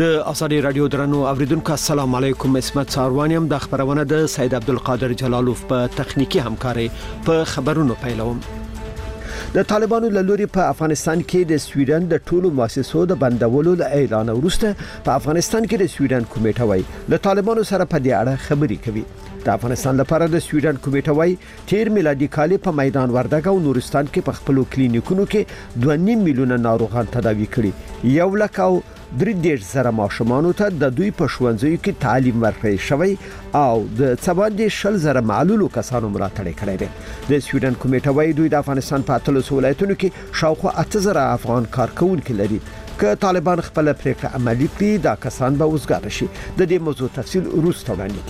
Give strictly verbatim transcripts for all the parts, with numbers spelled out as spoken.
د آزادي رادیو درنو اوریدونکو السلام علیکم. اسمت ساروانیم د خبرونه د سید عبدالقادر جلالوف په تخنیکی همکاري په خبرونو پیلوم. د طالبانو له لوري په افغانستان کې د سویډن د ټولو مؤسسو د بندولو اعلان وروسته په افغانستان کې د سویډن کمیټه وای له طالبانو سره په دې اړه خبري کوي. د افغانستان لپاره د سویډن کمیټه وای تیر میلادي کال په میدان وردګ او نورستان کې په خپل کلینیکونو کې دوه نیم میلیونه ناروغان تداوي کړي. یو لک او درې دېرش زره ماشومانو ته د دوی په ښوونځیو کې تعلیم ورکړی شوی او د څباندې شل زره معلولو کسانو ملاتړ کړی دی. د سویډن کمیټه وایي دوی د افغانستان په اتلس ولایتونو کې شاوخوا اته زره افغان کارکونکي لري. که طالبان خپل پریکړه عملي کړي دا کسان به وزګار شي. د دې موضوع تفصیل وروسته وړاندې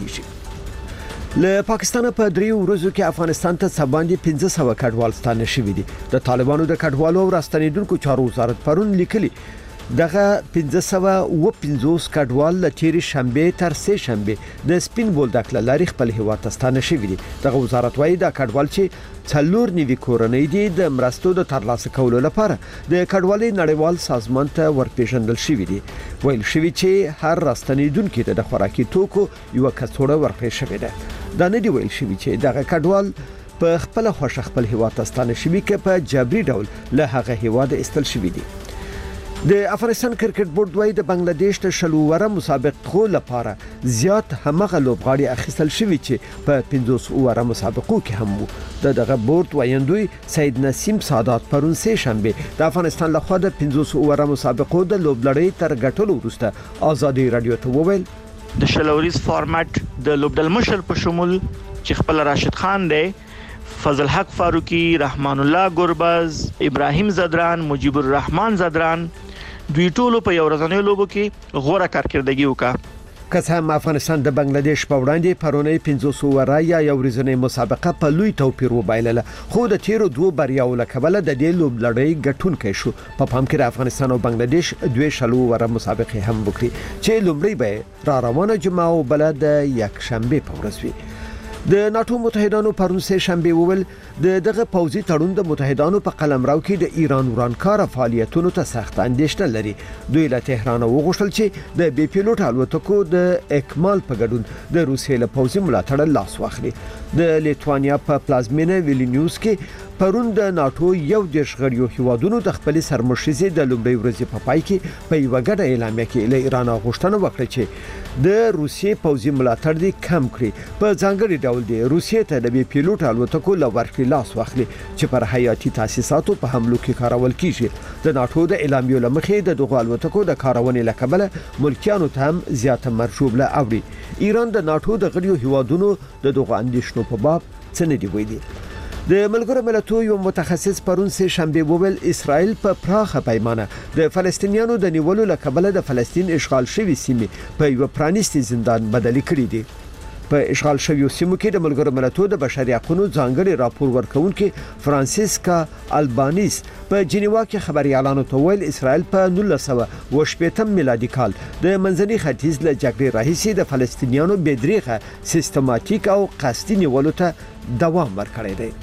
کیږي. له پاکستان په دریو ورځو کې افغانستان ته څباندې پنځه سوه کډوال ستانه شوي دي. د طالبانو د کډوالو او راستنیدونکو چارو وزارت پرون لیکلي دغه پنځه سوه و پنځوس کډوال له تیرې شنبه تر سه شنبه د سپین بولدک لاري خپل هیواد ته ستانه شوي دي. دغه وزارت وايي دا کډوال چې څلور نیوي کورنۍ دي د مرستو د ترلاسه کولو لپاره د کډوالۍ نړیوال سازمان ته ورپېژندل شوي دي. ویل شوي چې هر راستنیدونکو ته د خوراکي توکو یو کڅوړه ورکړل شوې ده. دا نه دی ویل شوي چې دغه کډوال په خپل خوښه خپل هیواد ته ستانه شوي کې په جبري ډول له هغه هیواد استل شوي دي. د افغانستان کرکټ بورډ وايي د بنگلاديش د شلووره مسابقو لپاره زیات همغه لوبغاړي اخیستل شوي چې په پنځوس اوره مسابقو کې هم وو. د دغه بورډ وایندوی سید نسیم سادات پرون سه شنبه د افغانستان لخوا د پنځوس اوره مسابقو د لوبلړۍ تر ګټلو وروسته آزادي رادیو ته وویل د شلوریز فارمټ د لوبډل مشر په شمول چې خپل راشد خان دی، فضل حق فاروقی، رحمان الله گربز، ابراهیم زدران، مجيب الرحمن زدران دوی ټولو په یو ورځنۍ لوبو کې غوړه کارکردګي وکړه. که څه هم افغانستان د بنگلاديش په وړاندې پرونی پنځوس اوره یا یو ورځنۍ مسابقه په لوی توپیر وبایلله، خو د تیرو دوه بریاو له کبله د دې لوبلړۍ ګټونکي شو. په پام کې افغانستان او بنگلاديش دوه شلو اوره مسابقه هم وکړي چې لومړی به را روانه جمعه او بل د یک شنبه په ورځ وي. د ناتو متحدانو پرون سه شنبه وویل د دغه پوځي تړون د متحدانو په قلمرو کې د ایران ورانکار فعالیتونو ته سخت اندېښنه لري. دوی له تهران وغوښتل چې د بي پیلوټ الوتکو د اکمال په ګډون د روسیې له پوځي ملاتړ لاس واخلي. د لیتوانیا په پلازمینه ویلنیوس کې پرون د ناتو یو دیش غړیو هیوادونو د خپل سرمشرزي د لومړي ورځې په پای کې په یو غډه اعلامیه کې له ایران غوښتنه وکړه چې د روسیې پوځي ملاتړ دې کم کړي. په ځانګړي ډول د روسیې ته د بي پیلوټ الوتکو له ورکړې لاس واخلي چې پر حیاتي تاسیساتو په حملو کې کارول کیږي. د ناتو د اعلامیې لمخې د دغه الوتکو د کارونې لکبله ملکیانو ته هم زیاته مرشوبله اوري. ایران د ناتو د غړیو هیوادونو د دغه اندیشنو په باب څه نه دی ویلي. د ملګرو ملتونو یو متخصص پرون سه شنبه وویل اسرائیل په پراخه پیمانه د فلسطینیانو د نیولو لکبله د فلسطین اشغال شوی سیمې په یو پرانیستي زندان بدلی کړی دي. په اشغال شویو سیمو کې د ملګرو ملتونو د بشري حقوقو ځانګړي راپور ورکونکي فرانسیسکا البانیس په جنیوا کې خبري اعلان وکړ اسرائیل په نولس سوه و شپږم میلادي کال د منځني ختیځ له جګړې راهیسې د فلسطینیانو بېدریغه سیستماتیک او قصدي نیولو ته دوام ورکړی دی.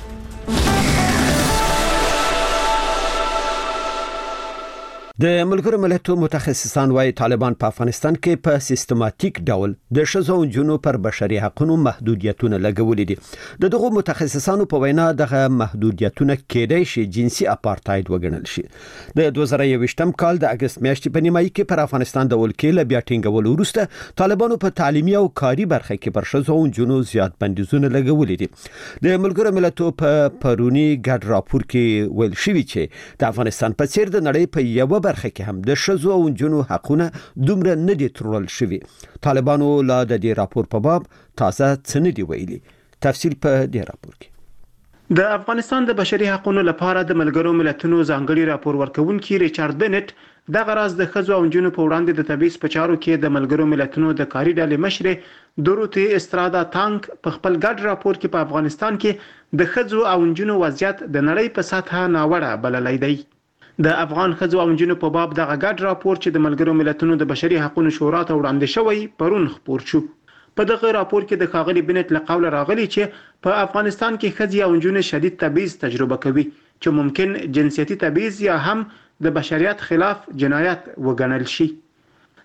د ملګرو ملتونو متخصصان وايي طالبان په افغانستان کې په سیستماتیک ډول د ښځو او نجونو پر بشري حقوقو محدودیتونه لګولې دي. د دغه متخصصانو په وینا دغه محدودیتونه کېدای شي جنسي اپارټاید وګڼل شي. د دوه زره یوویشتم کال د اگست میاشتې په نیمایي کې پر افغانستان د ولکې له بیا ټینګولو وروسته طالبانو په تعلیمي او کاري برخه کې پر ښځو او نجونو زیات بندیزونه لګولې دي. د ملګرو ملتونو په پرونی ګډ راپور کې ویل شوی چې د افغانستان په څیر د نړۍ په یو برخه کې هم د ښځو او نجونو حقونه دومره نه دي ترول شوي. طالبانو لا د دې راپور په باب تازه څه نه دی ویلي. تفصیل په دې راپور کې. د افغانستان د بشري حقوقو لپاره د ملګرو ملتونو ځانګړي راپور ورکونکي ریچارډ بنټ دغه راز د ښځو او نجونو په وړاندې د تبعیض په چارو کې د ملګرو ملتونو د کاري ډلې مشر دوروتی استرادا تانک په خپل ګډ راپور کې په افغانستان کې د ښځو او نجونو وضعیت د نړۍ په سطحه ناوړه بللی دی. د افغان ښځو او نجونو په باب دغه ګډ راپور چې د ملګرو ملتونو د بشري حقوقو شورا ته وړاندې شوی پرون خپور شو. په دغه راپور کې د ښاغلي بنټ له قوله راغلي چې په افغانستان کې ښځې او نجونې شدید تبعیض تجربه کوي چې ممکن جنسیتي تبعیض یا هم د بشریت خلاف جنایت وګڼل شي.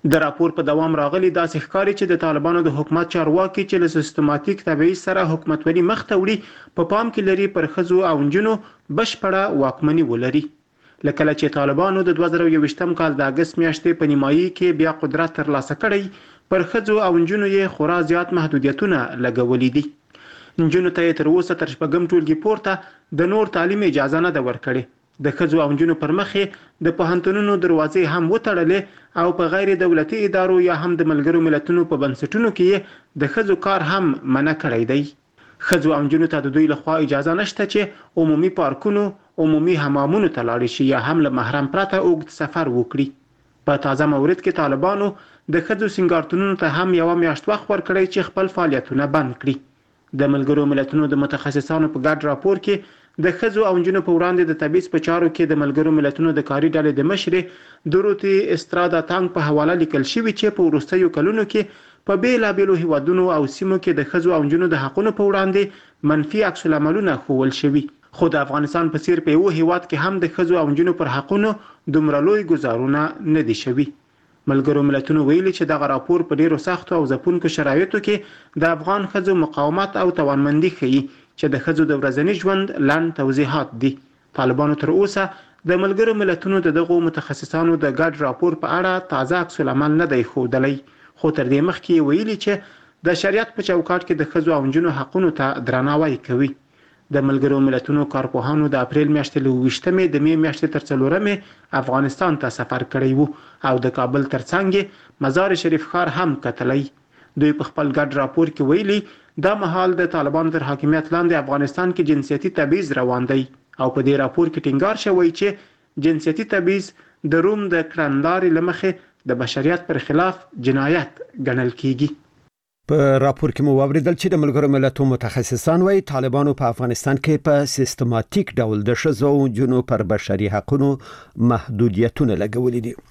د راپور په دوام راغلي داسې ښکاري چې د طالبانو د حکومت چارواکي چې له سیستماتیک تبعیض سره حکومتولي مخته وړي په پام کې لري پر ښځو او نجونو بشپړه واکمني ولري. لکه چې طالبانو د دوه زره یوویشتم کال د اګست میاشتې په نیمایي کې بیا قدرت ترلاسه کړی، پر ښځو او نجونو یې خورا زیات محدودیتونه لګولي دي. نجونو ته یې تر اوسه تر شپږم ټولګي پورته د نور تعلیم اجازه نه ده ورکړې. د ښځو او نجونو پر مخ د پوهنتونونو دروازې هم وتړلې او په غیر دولتي ادارو یا هم د ملګرو ملتونو په بنسټونو کې د ښځو کار هم منع کړی دی. ښځو او نجونو ته د دوی لخوا اجازه نشته چې عمومي پارکونو، عمومي حمامونو ته لاړې شي یا هم له محرم پرته اوږد سفر وکړي. په تازه مورد کې طالبانو د ښځو سینګارتونونو ته هم یوه میاشت وخت ورکړی چې خپل فعالیتونه بند کړي. د ملګرو ملتونو د متخصصانو په ګډ راپور کې د ښځو او نجونو په وړاندې د تبعیض په چارو کې د ملګرو ملتونو د کاري ډلې د مشرې دوروتی استرادا تانګ په حواله لیکل شوي چې په وروستیو کلونو کې په بیلابیلو هیوادونو او سیمو کې د ښځو او نجونو د حقونو په وړاندې منفي عکس العملونه ښوول شوي. خو د افغانستان په څیر په یو هیواد کې هم د ښځو او نجونو پر حقونو دومره لوی ګزارونه نه دي شوي. ملګرو ملتونو ویلي چې دغه راپور په ډیرو سختو او ځپونکو شرایطو کې د افغان ښځو مقاومت او توانمندي ښیي چې د ښځو د ورځني ژوند لنډ توضیحات دي. طالبانو تر اوسه د ملګرو ملتونو د دغو متخصصانو د ګډ راپور په اړه تازه عکس العمل نه دی ښودلی، خو تر دې مخکې ویلي چې د شریعت په چوکاټ کې د ښځو او نجونو حقونو ته درناوی کوي. د ملګرو ملتونو کارپوهانو د اپریل میاشتې له اوویشتمې د مې میاشتې تر څلورمې افغانستان ته سفر کړی وو او د کابل ترڅنګ مزار شریف ښار هم کتلی. دوی په خپل ګډ راپور کې ویلي دا مهال د طالبانو تر حاکمیت لاندې افغانستان کې جنسیتي تبعیض روان دی او په دې راپور کې ټینګار شوی چې جنسیتي تبعیض د روم د کړنلارې له مخې د بشریت پر خلاف جنایت ګڼل کیږي. په راپور کې مو واوریدل چې د ملګرو ملتونو متخصصان وايي طالبانو په افغانستان کې په سیستماتیک ډول د ښځو او نجونو پر بشري حقوقو محدودیتونه لګولي دي.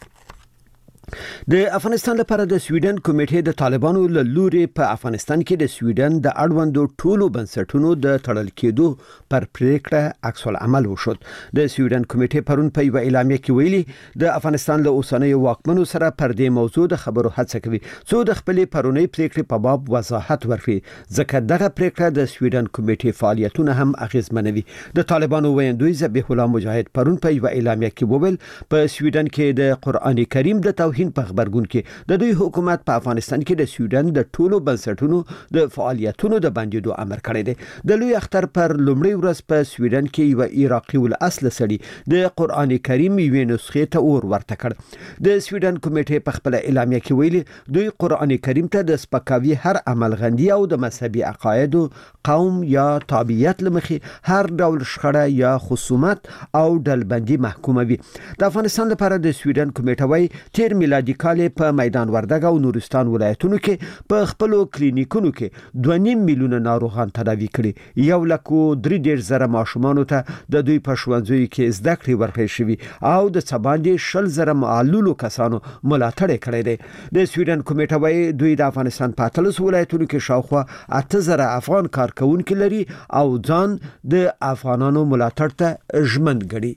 د افغانستان لپاره د سویډن کمیټې د طالبانو له لوري په افغانستان کې د سویډن د اړوندو ټولو بنسټونو د تړل کېدو پر پریکړه عکس العمل وشو. د سویډن کمیټې پرون په یو اعلامیه کې ویلي د افغانستان له اوسنیو واکمنو سره پر دې موضوع د خبرو هڅه کوي څو د خپل پرونی پریکړې په باب وضاحت ورکړي، ځکه دغه پریکړه د سویډن کمیټې فعالیتونه هم اغیزمنوي. د طالبانو ویاندوی ذبیح الله مجاهد پرون په یو اعلامیه کې وویل په سویډن کې د قرآن کریم د توهین په خبرګون کې د دوی حکومت په افغانستان کې د سویډن د ټولو بنسټونو د فعالیتونو د بندیدو امر کړی دی. د لوی اختر پر لومړۍ ورځ په سویډن کې یو عراقي الاصل سړي د قرآن کریم یوې نسخې ته اور ورته کړ. د سویډن کمیټې په خپل اعلامیه کې ویلي دوی قرآن کریم ته د سپکاوي هر عملغندي او د مذهبي عقایدو، قوم یا تابعیت لمخې هر ډول شخړه یا خصومت او ډلبندي محکوموي. د افغانستان لپاره د سویډن کمیټه وايي تیر میلادي کال په میدان وردګ او نورستان ولایتونو کې په خپل کلینیکونو کې دوه نیم میلیونه ناروغان تداوي کړي. یو لک درې ډیر زره ماشومان ته د دوی په ښوونځیو کې زده کړې ورکړل شوي او د څباندې شل زره معلولو کسانو ملاتړ کړی دی. د سویډن کمیټه وايي دوی د افغانستان په اتلس ولایتونو کې شاوخوا اته زره افغان کارکونکي لري او ځان د افغانانو ملاتړ ته ژمن ګڼي.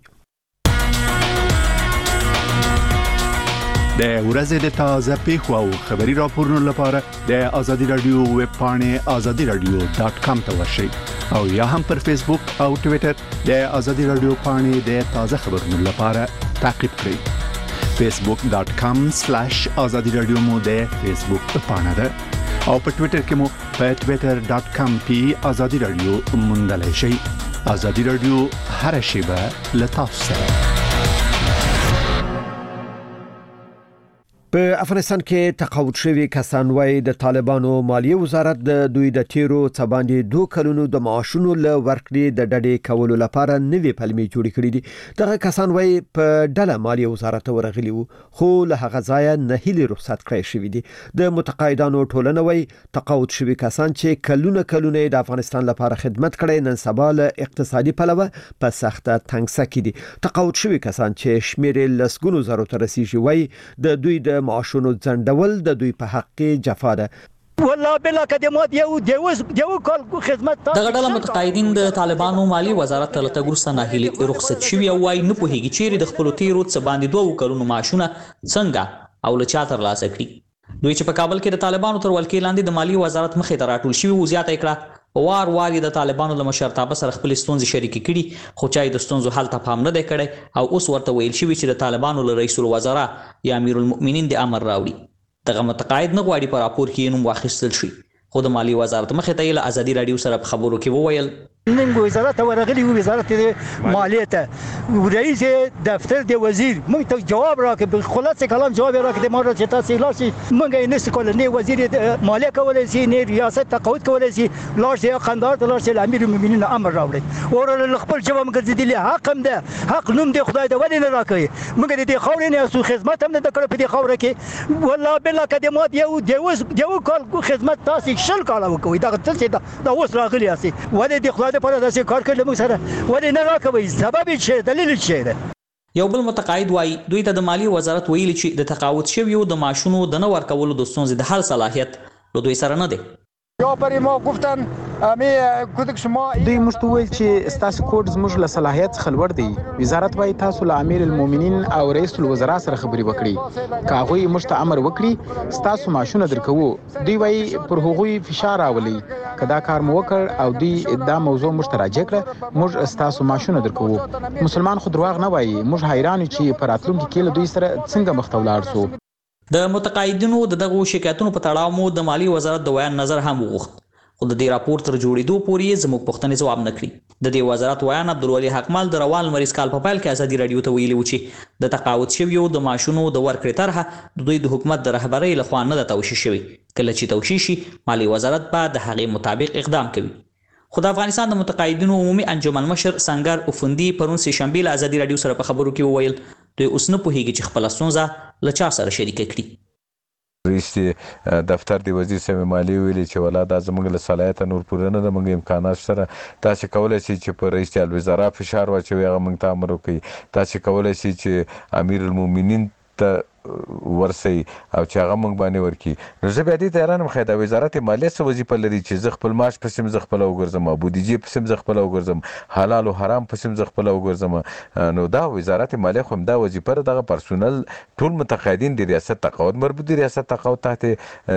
د ورځې د تازه پیښو او خبري راپورونو لپاره د آزادي رادیو ویب پاڼې آزادي رادیو ډاټ کام ته ورشئ او یا هم پر فیسبوک او ټوئیټر د آزادي رادیو پاڼې د تازه خبرونو لپاره تعقیب کړئ. فیسبوک ډاټ کام سلیش آزادي رادیو مو د فیسبوک پاڼه ده او په ټوئیټر کې مو په ټوئیټر ډاټ کام پی آزادي رادیو موندلای شئ. آزادي رادیو هر شیبه له تاسو سره. په افغانستان کې تقاعد شوي کسان وايي د طالبانو مالیه وزارت د دوی د تیرو څباندې دوه کلونو د معاشونو له ورکړې د ډډې کولو لپاره نوې پلمې جوړې کړې دي. دغه کسان وايي په ډله مالیه وزارت ورغلي وو خو له هغه ځایه نه هیلې رخصت کړی شوي دي. د متقاعدانو ټولنه وايي تقاعد شوي کسان چې کلونه کلونه د افغانستان لپاره خدمت کړي نن سبا له اقتصادي پلوه په سخته تنګسه کې دي. تقاعد شوي کسان چې شمېر لسګونو زرو ته رسیږي وايي د دوی د معاشونو ځنډول د دوی په حق کې جفا ده. والله بلا کدمات یو دیوس دیو کال خدمت دغه ډله متقاعدین د طالبانو مالی وزارت ته تګورسته ناهیلي رخصت شوي او وايي نه پوهیږي چیرې د خپل تیرو څه باندې دوه کلونو معاشونه څنګه او له چا ترلاسه کړي. دوی چې په کابل کې د طالبانو تر ولکې لاندې د مالیې وزارت مخې ته راټول شوي وو زیاته کړه وار وار د طالبانو له مشرتابه سره خپل ستونزې شریکې کړي خو چا د ستونزو حل ته پام نه دی کړی او اوس ورته ویل شوي چې د طالبانو له رئیس الوزرا یا امیر المؤمنین د امر راوړي. دغه متقاعد نه غواړي په راپور کې نوم واخیستل شي خو د مالیې وزارت مخې ته یې له ازادي راډیو سره په خبرو کې وویل نن وزارت ورغلی وزارت مالیه ته رئیس دفتر د وزیر موږ ته جواب راکړ په خلاصه کلام جواب راکړ د ماره چې تاسو لاسي موږ یې نس کول نه وزیر مالیه کولای شي نه ریاست تقاعد کولای شي لاش یې قندار ته لاش امیر المؤمنین امر راوړي اور خپل جواب ګرځیدلی حق هم ده حق نوم دی خدای ته ولې نه راکړي موږ د دې خاورې نه سو خدمت هم نه کړو په دې خاورې کې والله بلا کدمات یو دیوس دیو کال خدمت تاسو شل کال وکوي دا څه دا اوس راغلی اسی ولې د خدای په داسې کار کړل موږ سره ولې نه راکوي سبب څه دلیل څه ده. یو بل متقاعد وایي دوی ته د مالیې وزارت ویلي چې د تقاعد شویو د معاشونو د نه ورکولو د ستونزې د حل صلاحیت له دوی سره نه دی. یا پرې ما گفتن امی کودک شما دوی موږ ته ویل چې ستاسو کوډ زموږ له صلاحیت څخه لوړ دی. وزارت وايي تاسو له امیر المؤمنین او رئیس الوزرا سره خبرې وکړي که هغوی موږ ته امر وکړي ستاسو معاشونه درکوو. دوی وايي پر هغوی فشار راولي که دا کار مو وکړ او دوی دا موضوع موږ ته راجع کړه موږ ستاسو معاشونه درکوو. مسلمان خو دروغ نه وايي. موږ حیران یو چې په راتلونکي کې له دوی سره څنګه مخ ته ولاړ سو. د متقاعدینو د دغو شکایتونو په تړاو مو د مالیې وزارت د ویان نظر هم وغوښت خو د دې راپور تر جوړېدو پورې زموږ پوښتنې ځواب نه کړي. د دې وزارت ویان عبدالولي حقمال د روان لمریز کال په پیل کې ازادي راډیو ته ویلي و چې د تقاعد شویو د معاشونو د ورکړې طرحه د دوی د حکومت د رهبرۍ لخوا نه ده توشیح شوې. کله چې توشیح شي مالیې وزارت به د هغې مطابق اقدام کوي. خو د افغانستان د متقاعدینو عمومي انجمن مشر سنگر افندي پرون سه شنبه له ازادي راډیو سره په خبرو کې وویل دوی اوس نه پوهیږي چې خپل ستونزه له چا سره شریکه کړي. رئیس دفتر دی وزیر صاحب مالیه ویلي چې ولا دا زموږ له صلاحیت نور پوره نه ده موږ امکانات سره تاسو کولای شئ چې په رئیس الوزرا فشار واچوي هغه موږ ته امر وکړي. تاسو کولای شئ چې امیر المؤمنین ته ورسي او چې هغه موږ باندې ورکی. نو زه بیا دې ته حیران یم خو د وزارت مالیه څه وظیفه لري چې زه خپل معاش پسې زه خپله وګرځم او بودیجې پسې زه خپله وګرځم حلال او حرام پسې زه خپله وګرځم. نو دا وزارت مالیه خو همدا وظیفه ده. دغه پرسونل ټول متقاعدین د ریاست تقاعد مربوط دي. ریاست تقاعد تحت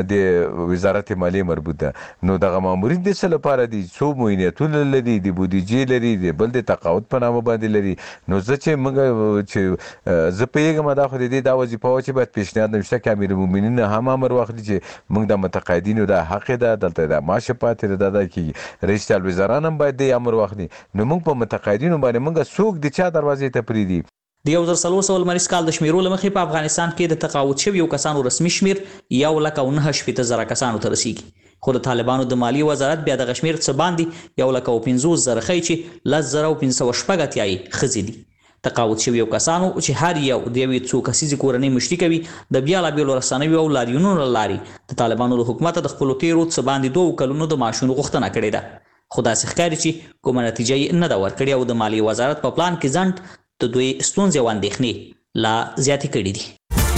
د وزارت مالیه مربوط ده. نو دغه مامورین د څه لپاره دي څو معاینتونه لري د بودیجې لري د بل د تقاعد په نامه باندې لري. نو زه چې موږ چې زه پوهېږم دا خو د دې دا وظیفه چې باید پیشنهاد نشته چې امیر المؤمنین هم امر واخلي چې موږ د متقاعدینو د حق ده دلته د معاش پاتې ده دا کې رئیس الوزرا هم باید د امر واخلي. نو موږ په متقاعدینو باندې موږ څوک د چا دروازې ته پریدي. د یو زر څلور سوه لمریز کال د شمیرو له مخې په افغانستان کې د تقاعد شویو کسانو رسمي شمیر یو لک او نهه شپېته زره کسانو ته رسیږي. خو د طالبانو د مالیې وزارت بیا دغه شمیر څه باندې یو لک او پنځوس زره ښیي چې لس زره او پنځه سوه شپږ اتیا یې ښځې دي. تقاعد شویو کسانو چې هر یو د یوې څو کسیزې کورنۍ مشري کوي د بیلابیلو رسنیو او لاریونونو له لارې د طالبانو له حکومته د خپلو تیرو څه باندې دوو کلونو د معاشونو غوښتنه کړې ده. خو داسې ښکاري چې کومه نتیجه یې نه ده ورکړې او د مالیې وزارت په پلان کې ځنډ د دوی ستونزې او اندېښنې لا زیاتې کړي دي.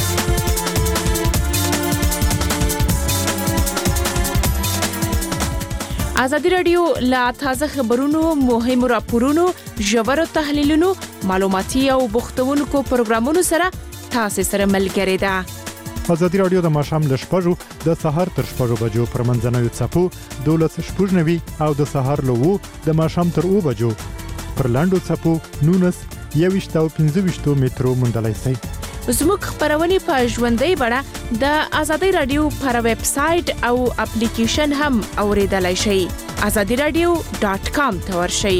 ازادي راډیو لا تازه خبرونو مهمو راپورونو ژورو تحلیلونو معلوماتي او بوختونکو پروګرامونو سره تاسو سره ملګری ده. ازادي راډیو د ماښام ل شپږو د سهار تر شپږو بجو پر منځنوي څپو دولس شپږ نوي او د سهار له وو د ماښام تر اوه بجو پر لاندو څپو نونس یویشت او پنځه ویشتو مترو موندلای شئ. زموږ خبرونه په ژوندۍ بڼه د ازادي راډیو پر ویب سټ او اپلیکیشن هم اوریدلای شئ. ازادي راډیو ډاټ کام ته ورشئ.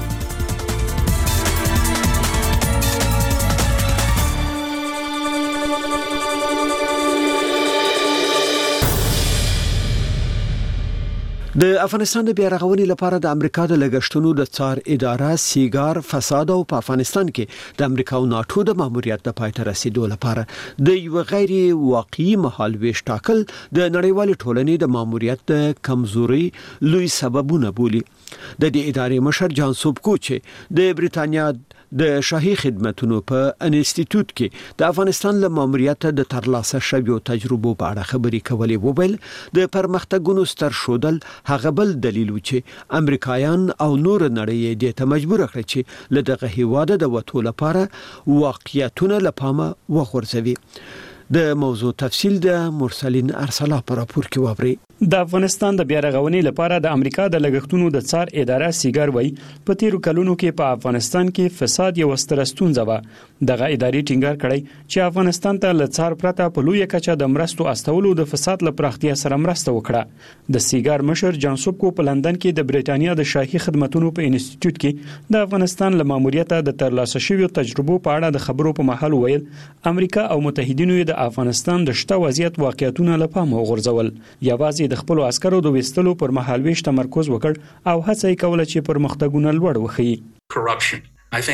د افغانستان د بیا رغونې لپاره د امریکا د لګښتونو د څار اداره سیګار فساد او په افغانستان کې د امریکا او ناتو د ماموریت د پای ته رسیدو لپاره د یو غیر واقعي مهالويش ټاکل د نړیوال ټولنې د ماموریت د کمزوري لوی سببونه بولي. د دې ادارې مشر جان سوبکو چې د بریتانیا د شاهي خدماتو په انسټیټیوټ کې د افغانستان له ماموریت د ترلاسه شویو تجربو په اړه خبرې کولې وویل د پرمختګونو ستر شودل هغه بل دلیل و چې امریکایان او نور نړۍ دې ته مجبور کړي چې له دغه هیواده د وټو لپاره واقعیتونه لپاره وغورځوي. د موضوع تفصیل د مرسلین ارسلا پر راپور کې وابري. د افغانستان د بیا رغونې لپاره د امریکا د لګښتونو د څار اداره سیګار وای په تیرو کلونو کې په افغانستان کې فساد یو ستر ستونزه و. دغه ادارې ټینګار کړی چې افغانستان ته له څار پرته په لوی کچه د مرستو استولو د فساد لپاره پراختیا سره مرسته وکړه. د سیګار مشر جانسوب کو په لندن کې د بریټانیا د شاهي خدماتو په انسټیټیوټ کې د افغانستان له ماموریت د ترلاسه شویو تجربو په اړه د خبرو په محل ویل امریکا او متحدینو د افغانستان د شته وضعیت واقعیتونه له پامه وغورځول. یوازې د خپل عسکرو د وستلو پر مهال ویش تمرکز وکړ او هڅه یې کوله چې پرمختګونه لوړ وښيي.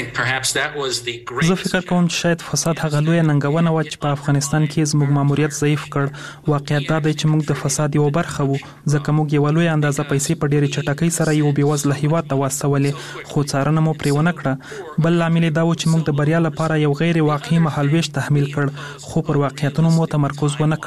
زه فکر کوم چې شاید فساد هغه لوی ننګونه و چې په افغانستان کې زموږ ماموریت ضعیف کړ. واقعیت دا دی چې موږ د فساد یو برخه وو ځکه موږ یو لوی اندازه پیسې په ډېرې چټکۍ سره یو بېوزله هیواد ته واستولې خو څارنه مو پرې ونه کړه. بل لامل دا و چې موږ د بریا لپاره یو غیر واقعي مهالویش تحمیل کړ خو پر واقعیتونو مو تمرکز ونه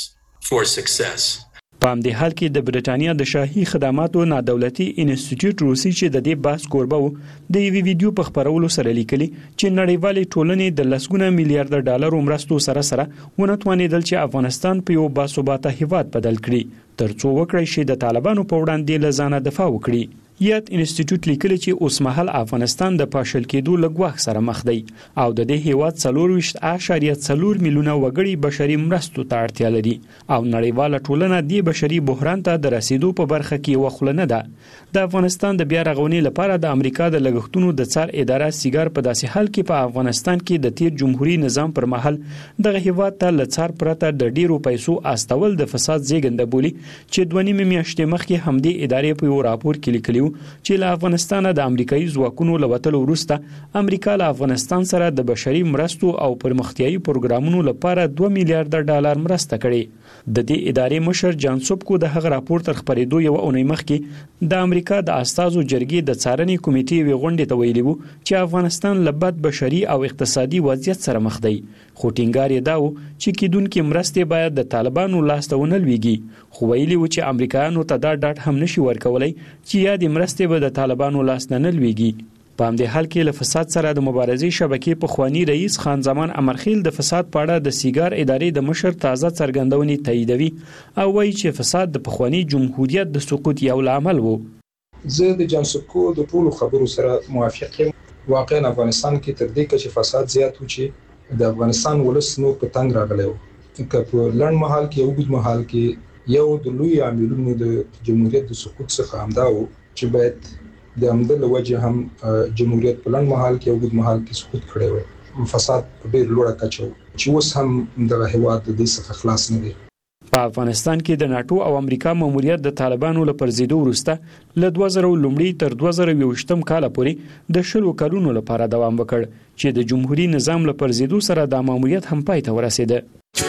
کړ. په همدې حال کې د بریټانیا د شاهي خدماتو نادولتي انسټیټیوټ روسي چې د دې بحث کوربه و د یوې ویډیو په خپرولو سره لیکلي چې نړیوالې ټولنې د لسګونه میلیارډ ډالرو مرستو سره سره ونه توانېدل چې افغانستان په یو باثباته هیواد بدل کړي ترڅو وکړي چې د طالبانو په وړاندې له ځانه دفاع وکړي. یاد انسټیټیوټ لیکلی چې اوس مهال افغانستان د پاشل کېدو لګواخ سره مخ دی او د دې هیواد څلور ویشت اعشاریه څلور میلیونه وګړي بشري مرستو ته اړتیا لري او نړیواله ټولنه د بشري بحران ته د رسیدو په برخه کې وخله نه ده. د افغانستان د بیا رغونې لپاره د امریکا د لګښتونو د څار اداره سیګار په داسې حال کې په افغانستان کې د تیر جمهوریت نظام پر مهال دغه هیواد ته له څار پرته د ډیرو پیسو استول د فساد زیږنده بولی چې دوه نیمه میاشتې مخکې همدې ادارې په یو راپور کې لیکلی چې له افغانستان د امریکایي ځواکونو لوتلو وروسته امریکا له افغانستان سره د بشري مرستو او پرمختیایي پروګرامونو لپاره دوه میلیارډ ډالر مرسته کړې. د دې ادارې مشر جانسوب کو د هغه راپور تر خبرېدو یو اونۍ مخکې د امریکا د استازو جرګې د څارنې کمیټې وی غونډې ته ویلي وو چې افغانستان له بد بشري او اقتصادي وضعیت سره مخ دی خو ټینګار یې دا و چې کیدونکې مرستې باید د طالبانو لاس ته ونه لویږي. خو ویلي و چې امریکایانو ته دا ډاډ هم نشي ورکولی چې یا د مرستې به د طالبانو لاس نه لویږي. په همدې حال کې له فساد سره د مبارزې شبکې پخوانی رئیس خان زمان امرخیل د فساد په اړه د سیګار ادارې د مشر تازه څرګندونې تاییدوي او وایي چې فساد د پخوانی جمهوریت د سقوط یو لامل و. زه د جانسوکو د ټولو خبرو سره موافق یم. واقعا افغانستان کې تر دې چې فساد زیات و چې د افغانستان ولس نور په تنګ راغلی و. که په لنډ مهال کې او اوږد مهال کې یو د لوی عاملونو د جمهوریت د سقوط څخه همدا و چې باید د همدغه وجه هم جمهوریت په لنډ مهال کې او اوږد مهال کې سقوط کړی و. فساد په ډېر لوړه کچه و چې اوس هم دغه هیواد د دې څخه خلاص نه دی. په افغانستان کې د ناتو او امریکا ماموریت د طالبانو له پرځېدو وروسته له دوه زره لومړي تر دوه زره یوویشتم کال پورې د شلو کلونو لپاره دوام وکړ چې د جمهوریت نظام له پرځېدو سره د ماموریت هم پای ته ورسېده.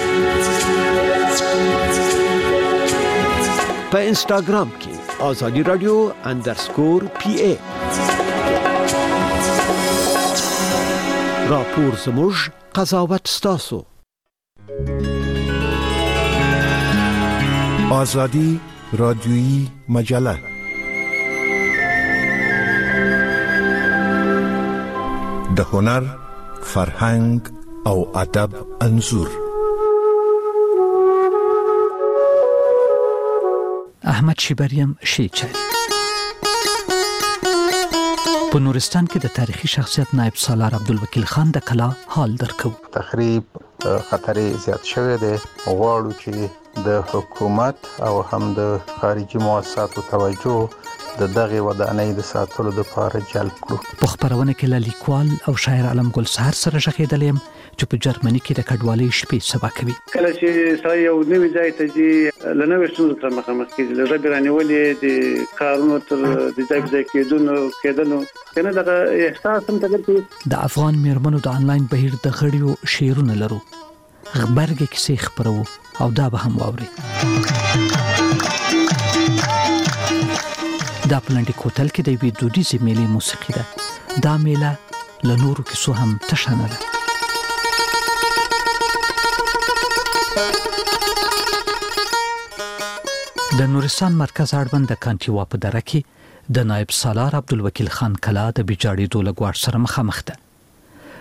په انستګرام کې آزادی رادیو اندرسکور پی ای راپور زموږ قضاوت ستاسو. آزادی رادیویی مجله د هنر، فرهنګ او ادب انځور. احمد شیبریم شیچل په نورستان کې د تاریخي شخصیت نائب سالار عبدالوکیل خان د کلا حال درکو. تخریب خطر زیات شوی دی. غواړو چې د حکومت او هم د خارجي مؤسساتو توجه د دغه ودانۍ د ساتلو لپاره جلب کړو. په خبرونه کې لیکوال او شاعر علم ګل سحر سره شغېدلم چې په جرمني کې د کډوالۍ شپې سبا کوي. کله چې سړی یو نوی ځای ته ځي له نوې ستونزو سره مخامخ کېږي. له ربې رانیولې د کارونو تر د ځای په ځای کېدونو کېدنو کنه دغه احساس هم تګ د افغان میرمنو د انلاین بهیر د غړیو شعرونه لرو. خبرګه کیسې خبرو او دا به هم واوري. دا پلانډي کوتل کې د وی دودیزې میلې موسیقي ده. دا میله له نورو کیسو هم تشانه ده. د نورستان مرکز اړوند د کانټیوا په دره کې د نائب سالار عبدالوکیل خان کلا د بیجاړېدو له ګواښ سره مخامخ ده.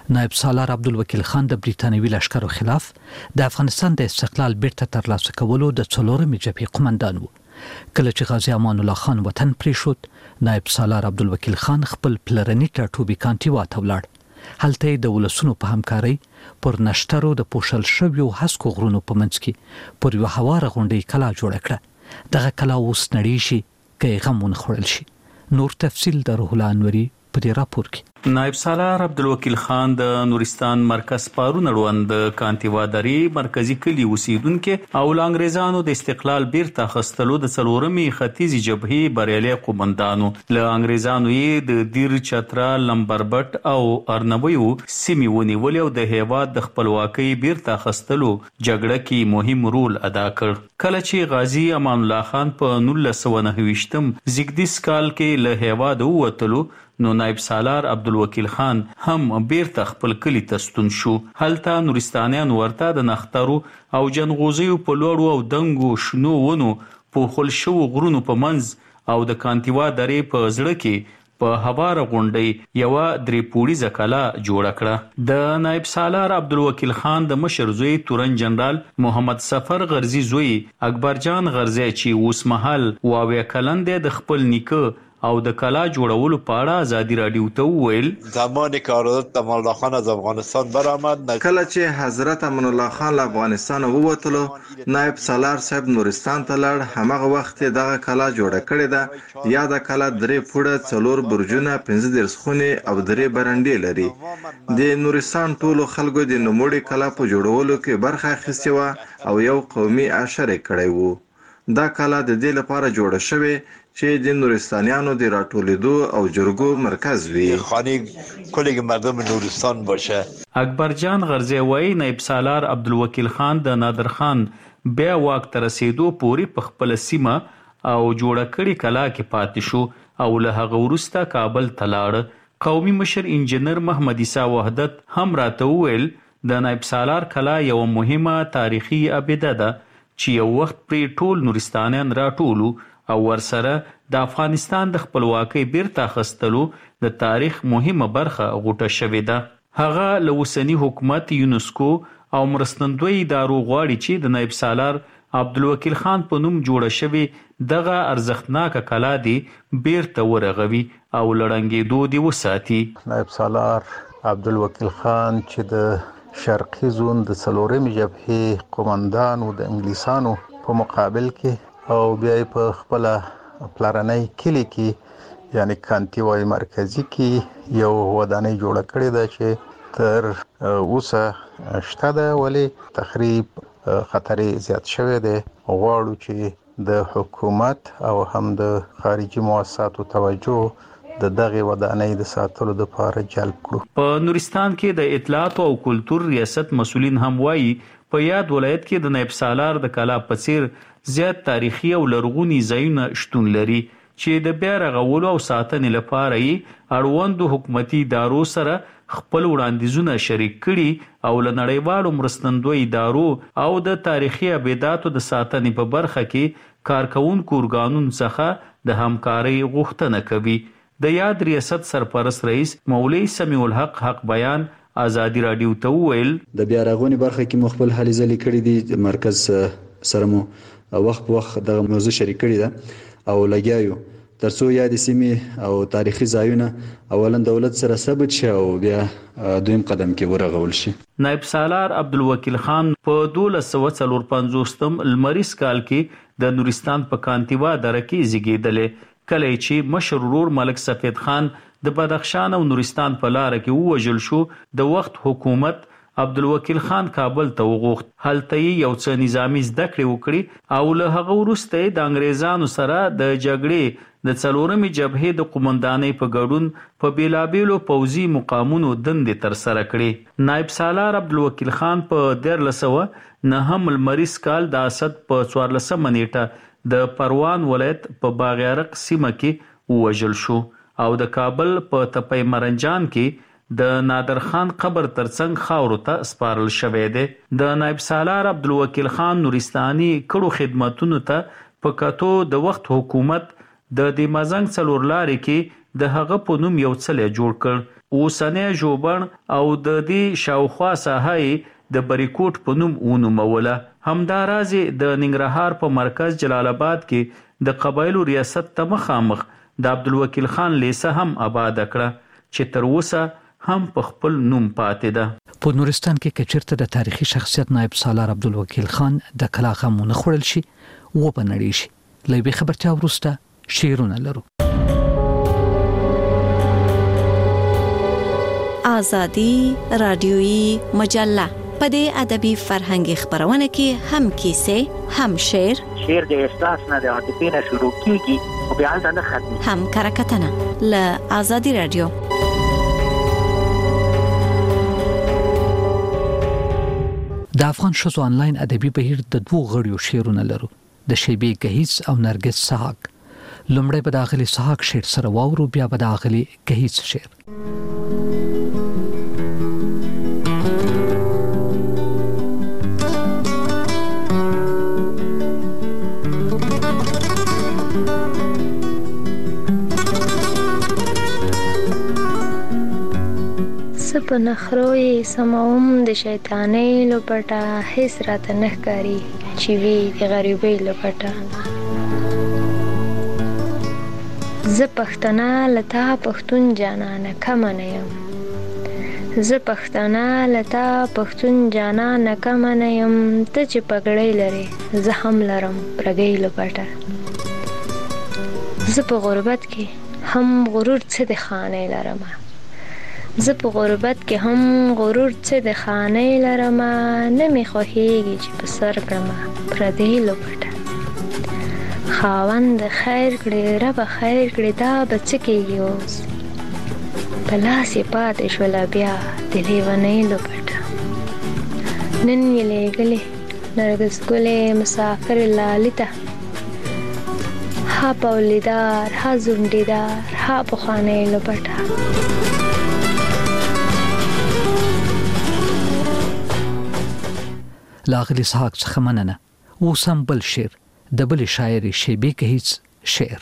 نائب سالار عبدالوکیل خان د بریټانوي لشکرو خلاف د افغانستان د استقلال بیرته ترلاسه کولو د څلورمې جبهې قومندان و. کله چې غازی امان الله خان وطن پریښود، نائب سالار عبدالوکیل خان خپل پلرني ټاټوبي کانټیوا ته ولاړ. هلته د ولسونو په همکارۍ پر نشترو د پوښل شویو هسکو غرونو په منځ کې پر یوه هواره غونډۍ کلا جوړه کړه. دغه کلا اوس نړۍ شي که یې غم ونه خوړل شي. نور تفصیل د روح الله انوري په دې راپور کې. نائب سالار عبدالوکیل خان د نورستان مرکز پارون اړوند د کانتیوا درې مرکزی کلی اوسیدونکو او له انګریزانو د استقلال بیرته اخیستلو د څلورمې ختیځې جبهې بریالي قومندانو. له انګریزانو یې د دیر، چترا، لمبربټ او ارنبیو سیمې ونیولې او د هیواد د خپلواکۍ بیرته اخیستلو جګړه کې مهم رول ادا کړ. کله چې غازی امان الله خان په نولس سوه نهه ویشتم زیږدیز کال کې له هیواده ووتلو، نو نائب سالار عبدالوکیل خان هم بیرته خپل کلی ته ستون شو. هلته نورستانیان ورته د نخترو او جنغوزیو په لوړو او دنګو شنو ونو پوښل شوو غرونو په منځ او د کانتیوا درې په زړه کې په هواره غونډۍ یوه درې پوړیزه کلا جوړه کړه. د نائب سالار عبدالوکیل خان د مشر زوی تورن جنرال محمد سفر غرزي زوی اکبرجان غرزي چې اوس مهال واویا کلن دی، د خپل نیکه او د کلا جوړولو په اړه ازادي رادیو ته وویل: زمانی که حضرت امان الله خان از افغانستان برآمد، کله چې حضرت امان الله خان له افغانستان ووتلو، نائب سالار صاحب نورستان ته لاړ. همغه وخت دغه کلا جوړه کړې ده. یا د کلا درې پوړه، څلور برجونه، پنځه دېرش خونې او درې برنډې لري. د نورستان ټولو خلکو د نوموړې کلا په جوړولو کې برخه اخیستې وه او یو قومي عشر یې کړی و. دا کلا د دې لپاره جوړه شوې چې د نورستانیانو د راټولیدو او جرګو مرکز وي. خانه کلیگ مردم نورستان باشه. اکبرجان غرزي وایي نائب سالار عبدالوکیل خان د نادر خان بیا واک ته رسیدو پورې په خپل سیمه او جوړه کړې کلا کې پاتې شو او له هغه وروسته کابل ته لاړ. قومي مشر انجنیر محمد عیسی وحدت هم راته وویل د نائب سالار کلا یو مهمه تاریخي ابیده ده چې یو وخت پرې ټول نورستانیان راټولو او ورسره د افغانستان د خپلواکۍ بیرته اخیستلو د تاریخ مهمه برخه غوټه شوې ده. هغه له اوسني حکومت، یونسکو او مرستندوی ادارو غواړي چې د نائب سالار عبدالوکیل خان په نوم جوړه شوې دغه ارزښتناکه کلا دی بیرته ورغوي او لړنګېدو دی وساتي. نائب سالار عبدالوکیل خان چې د شرقي زون د څلورمې جبهې قومندان و د انګلیسانو په مقابل کې او بیا په خپل پلارنۍ کلی کې یعنی کانتیوای مرکزی کې یو ودانۍ جوړه کړې ده چې تر اوسه شته ده، ولی تخریب خطر زیات شوی دی. غواړو چې د حکومت او هم د خارجي مؤسساتو توجه د دغه ودانۍ د ساتلو لپاره جلب کړو. په نورستان کې د اطلاعات او کلتور ریاست مسؤلین هم وایي په یاد ولایت کې د نائب سالار د کلا په څیر زیات تاریخي او لرغوني ځایونه شتون لري چې د بیا رغولو او ساتنې لپاره یې اړوندو حکومتي ادارو سره خپل وړاندیزونه شریک کړي او له نړیوالو مرستندوی ادارو او د تاریخي ابیداتو د ساتنې په برخه کې کارکوونکو ارګانونو څخه د همکارۍ غوښتنه کوي. د یاد ریاست سرپرست رئیس مولوی سمیع الحق حق بیان ازادي رادیو ته وویل: د بیا رغونې برخه کې مو خپل هلې ځلې کړې دي، مرکز سره مو وخت په وخت دغه موضوع شریک کړې ده او لګیایو ترڅو یادې سیمې او تاریخي ځایونه اولا دولت سره ثبت شي او بیا دویم قدم کې ورغول شي. نائب سالار عبدالوکیل خان په دولس سوه څلور پنځوستم لمریز کال کې د نورستان په کانتیوا دره کې زیږېدلی، کله چې مشر ورور ملک سفید خان د بدخشان او نورستان په لاره کې ووژل شو. د وخت حکومت عبدالوکیل خان کابل ته وغوښت. هلته یې یو څه نظامي زده کړې وکړي او له هغه وروسته د انګریزانو سره د جګړې د څلورمې جبهې د قومندانۍ په ګډون په بیلابیلو پوځي مقامونو دندې ترسره کړې. نائب سالار عبدالوکیل خان په دیارلس سوه نهم لمریز کال د اسد په څوارلسمه نیټه د پروان ولایت په باغیارق سیمه کې ووژل شو او د کابل په تپی مرنجان کې د نادر خان قبر ترڅنګ خاورو ته سپارل شوی دی. د نائب سالار عبدالوکیل خان نورستاني کړو خدمتونو ته په کتو د وخت حکومت د د مازنګ څلور لارې کې د هغه په نوم یو څلی جوړ کړ اوسنۍ ژوبڼ او د دې شاوخوا ساحه د بریکوټ په نوم ونوموله. همداراز د ننګرهار په مرکز جلال آباد کې د قبایلو ریاست ته مخامخ د عبدالوکیل خان لیسه هم آباد کړه چې تر اوسه هم په خپل نوم پاتې ده. په نورستان کې کچرته د تاریخي شخصیت نائب سالار عبدالوکیل خان د کلا غمونه خوړل شي و بنړي شي. لوي خبرتیا ورسته شیرونه لرو. آزادی رادیویی مجله په دې ادبي فرهنګي خبرونه کې هم کیسې هم شعر شعر د احساس نه د عاطفې نه شروع کیږي او بیا ځنه ختمي هم کرکټنه ل آزادی رادیو. د افغان شوزو انلاین ادبي بهیر د دوه غړیو شعرونه لرو، د شیبې گهیز او نرګس سحاق. لومړی به د اغلی سحاق شعر سره واورو، بیا به د اغلی گهیز شعر. په نخروی سماوم د شیطانې لپټه هیڅ راته نه ښکاري چې وي د غریبۍ لپټه. زه پښتنه له تا پښتون جانانه کمه نه یم، زه پښتنه له تا پښتون جانانه کمه نه یم، ته چې پګړۍ لرې زه هم لرم پرګۍ لپټه. زه په غربت کې هم غرور څه د خانې لرمه، زه په غربت کې هم غرور څه د خانې لرمه، نه مې خوښېږي چې په سر کړمه پردۍ لپټه. خاوند خیر کړې ربه خیر کړې دا به څه کېږي اوس، په لاس یې پاتې شوله بیا د لیونۍ لپټه. نن یې لېږلې نرګس ګلې مسافر لالي ته، ها پولیدار ها زونډیدار ها پخوانۍ لپټه. لاغلی سحاق څخه مننه. اوس هم بل شعر د بل شاعر شیبې گهیز شعر.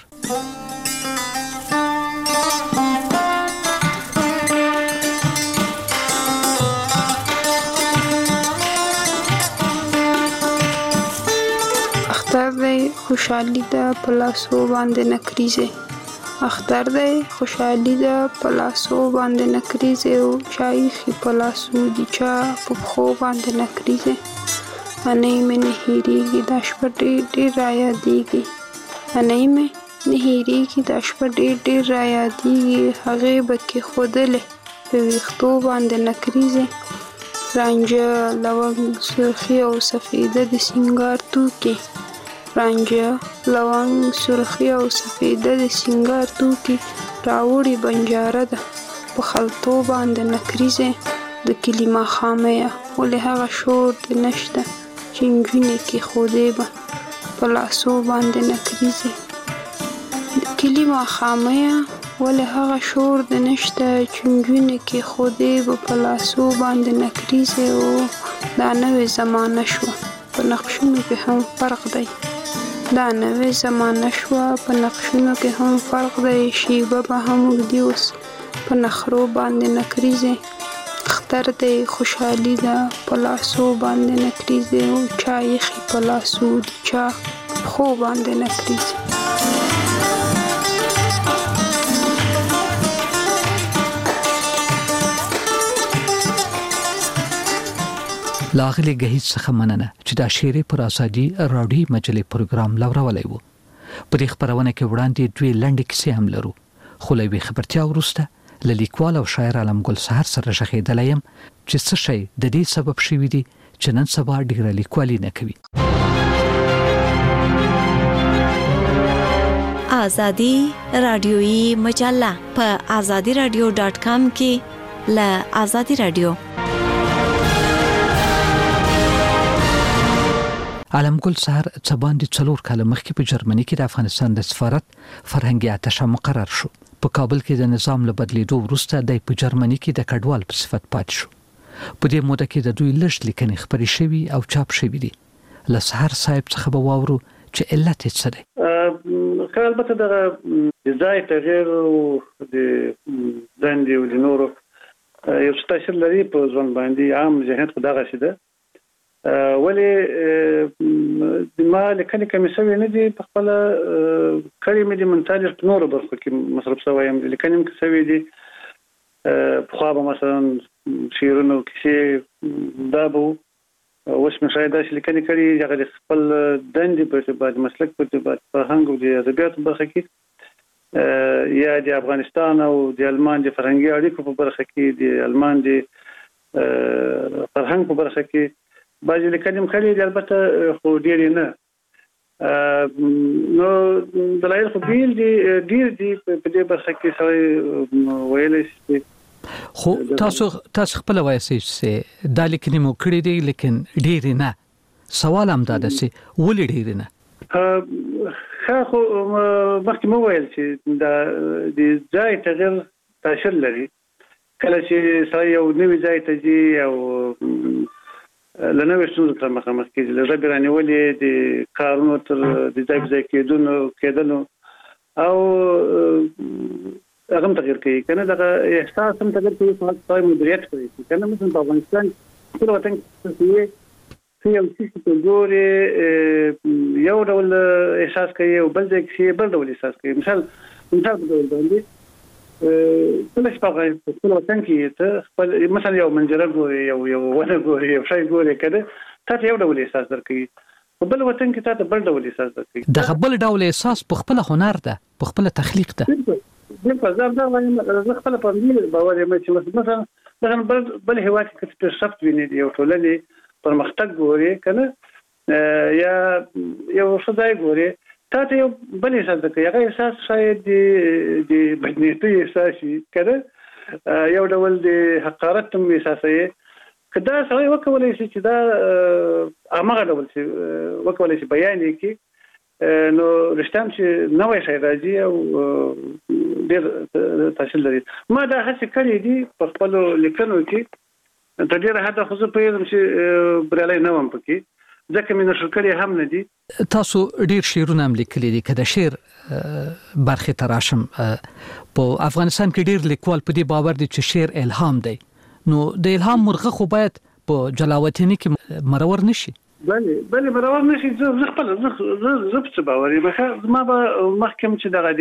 اختر دی خوشحالی ده پلاسو باندې نکریزه، اختر دی خوشحالی ده پلاسو باندې نکریزه، او چای خي پلاسو دی چا په خو باندې نکریزه. انای مې نه هېریږي دا شپه ډېر ډېر رایادېږي، انای مې نه هېریږي دا شپه ډېر ډېر رایادېږي. هغې به کېښودلې په ویښتو باندې نکریزې، رانجه لونګ سرخي او سفیده د سینګار توکي، رانجه لونګ سرخي او سفیده د سینګار توکي، راوړي بنجاره ده په خلطو باندې نکریزې. د کلي ماښاميه ولې هغه شور د نشته چې نجونې کېښودې به په لاسو باندې نکریزې. د کلي ماښاميه ولې هغه شور د نشته چې نجونې کېښودې به په لاسو باندې نکریزې. او دا نوې زمانه شوه په نقشونو کې هم فرق دی، دا نوې زمانه شوه په نقشونو کې هم فرق دی. شیبه به هم اوږدې اوس په نخرو باندې نکریزې. اختر دی خوشحالی ده پلاسو باندې نکریزه، او چا یخي پلاسو د چا خو باندې نکریزه. لاغلی گهیز څخه مننه چې دا شعر پر آزادی راډیو مجلې پروګرام لورولای وو. په دې خبرونه کې وړاندې دوی لنډې کیسې هم لرو، خو لوي خبرتیا ورسته لیکوال او شاعر علم ګل سحر سره شخېدلیم چې څه شي د دې سبب شوی دی چې نن سبا ډیره لیکوالي نه کوي. آزادی رادیویی مجله په آزادی رادیو ډاټ کام کې ل آزادی رادیو. علم ګل سحر څه باندې څلور کاله مخکې په جرمني کې د افغانستان د سفارت فرهنګي اتشه مقرر شو. په کابل کې د نظام له بدلیدو وروسته د په جرمني کې د کډوال په صفت پات شو. په دې موده کې د دوی لږ لیکنې خبرې شوي او چاپ شوي دي. له سحر صاحب څخه به واورو چې علت یې څه دی. البته د ځای تغیر او د دندې او د نورو یو څه تاثیر لري په ځوان باندې. عام ذهنیت خو دغه شي ده، ولې د ما لیکنې کمې شوې نه دي، په خپله کړي مې دي منتاج په نورو برخو کې مصرف شوی یم. لیکنې مې شوې دي پخوا به مثلا شعرونه او کیسې دا به اوس مې شاید داسې لیکنې کړي هغه د خپل دندې په اعتبار د مسلک په اعتبار فرهنګ او د ادبیاتو برخه کې یا د افغانستان او د المان د فرهنګي اړیکو په برخه کې د المان د فرهنګ په برخه کې بعضې لیکنې مې کړي دي، البته خو ډېرې نه. نو دلایل خو بیل دي، ډېر دي په دې برخه کې سړی ویلی شي. خو تاسو تاسو خپل وایسئ چې دا لیکنې مو کړې دي لیکن ډېرې نه. سوال هم دا ده چې ولې ډېرې نه؟ ښه خو مخکې مو ویل چې دا د ځای تغیر تاثیر لري. کله چې سړی یو نوي ځای ته ځي او له نوې ستونزو سره مخامخ کېږي، له ژبې رانیولې د کارونو تر د ځای په ځای کېدونو کېدلو او هغه هم تغیر کوي که نه، دغه احساس هم تغیر کوي، سړی مدیریت کوي که نه. مثلا په افغانستان ټول وطن کې څه یو څیز ته ګورې یو ډول احساس کوي او بل ځای کې بل ډول احساس کوي. مثال مثال په ډول باندې کله چې په خپل وطن کې ته خپل مثلا یو منظره ګورې، یو یو ونه ګورې، یو شی ګورې که نه، تا ته یو ډول احساس درکوي، په بل وطن کې تا ته بل ډول احساس درکوي. دغه بل ډول احساس په خپله هنر ده، په خپله تخلیق ده. بالکل زه دا وایم، زه خپله په همدې باور یم چې مثلا مثلا بل بل هېواد کې که پیشرفت وینې د یو ټولنې پرمختګ ګورې که نه، یا یو ښه ځای ګورې، تا ته یو بل احساس درکوي. هغه احساس شاید د بدنیتۍ احساس وي که نه، یو ډول د حقارت هم احساسوي. که دا سړی وکولی شي چې دا همغه ډول شي وکولی شي بیان یې کړي، نو رښتیا هم چې نوی شی راځي او ډېر تاثیر لري. ما دا هڅې کړې دي په خپلو لیکنو کې، تر ډېره حده خو زه پوهېږم چې بریالی نه وم پکې، ځکه مې نشر کړي هم نه دي. تاسو ډېر شعرونه هم لیکلي دي. که د شعر برخې ته راشم، په افغانستان کې ډېر لیکوال په دې باور دي چې شعر الهام دی. نو د الهام مرغه خو باید په جلاوطنۍ کې مرور نشي. بله بله مرور نشي. زه خپله زه زه په څه باور یم. ما به مخکې چې دغه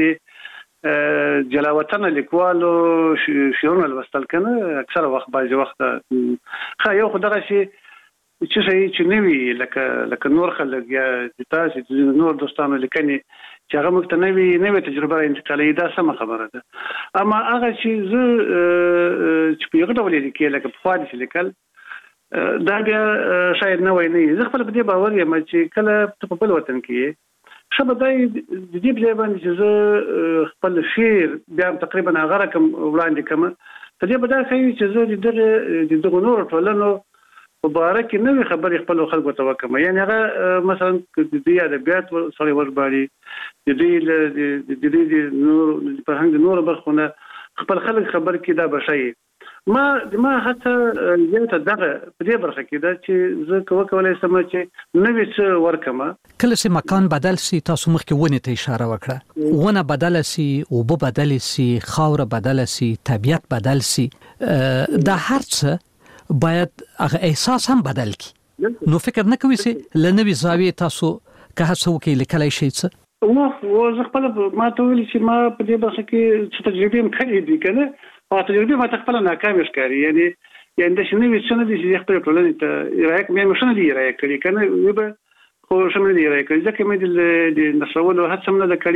د جلاوطنه لیکوالو شعرونه لوستل که نه، اکثره وخت بعضې وخته ښه یو خو دغه شي چې شی چې نه وي لکه لکه نور خلک یا د تاسې د نور دوستانو لیکنې چې هغه موږ ته نوې نوې تجربه انتقالوي، دا سمه خبره ده. اما هغه چې زه چې په یو ډول لیکي لکه پخوا داسې لیکل، دا بیا شاید نوی نه وي. زه خپله په دې باور یم چې کله ته په بل وطن کې یې، ښه به دا د دې په ځای باندې چې زه خپل شعر بیا تقریبا هغه رقم وړاندې کړم، په دې به دا ښیي چې زه د دغه د دغو نورو ټولنو په باره کې نوې خبرې خپلو خلکو ته وکړم. یعنې هغه مثلا د دوی ادبیات سړی ورباړي، د دوی د دوی د نورو د فرهنګ د نورو برخو نه خپل خلک خبر کړي، دا به ښیي. ما ما هڅه زیاته دغه په دې برخه کې ده چې زه که وکولی شم چې نوي څه ورکړم. کله چې مکان بدل سي، تاسو مخکې ونې ته اشاره وکړه، ونه بدله سي، اوبه بدلې سي، خاوره بدله سي، طبیعت بدل سي، دا هر څه باید هغه احساس هم بدل کی. نو فکر نه کوئ چې له نوې زاویې تاسو که هڅه وکړئ لیکلی شئ څه؟ و زه خپله ما ته ویلي چې ما په دې برخه کې څه تجربې هم کړې دي که نه، او تجربې ما ته خپله ناکامې ښکاري. یعنې یعنې داسې نوي څه نه دي چې خپلې ټولنې ته ارایه کړم، یا مې ښه نه دي ارایه کړي که نه، وی به خو ښه مې نه دي ارایه کړي، ځکه مې د نشرولو هڅه هم نه ده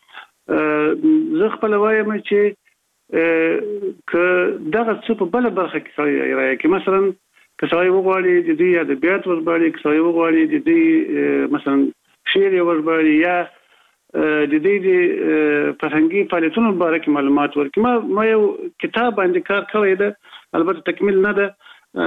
کړې. زه خپله وایم چې که دغه څه په بله برخه کې سړی ارایه کړي، مثلا که سړی وغواړي د دوی ادبیات ورباړي، که سړی وغواړي د دوی مثلا شعر یې ورباړي، یا د دوی د فرهنګي فعالیتونو په باره کې معلومات ورکړي. ما ما یو کتاب باندې کار کړی ده، البته تکمیل نه ده.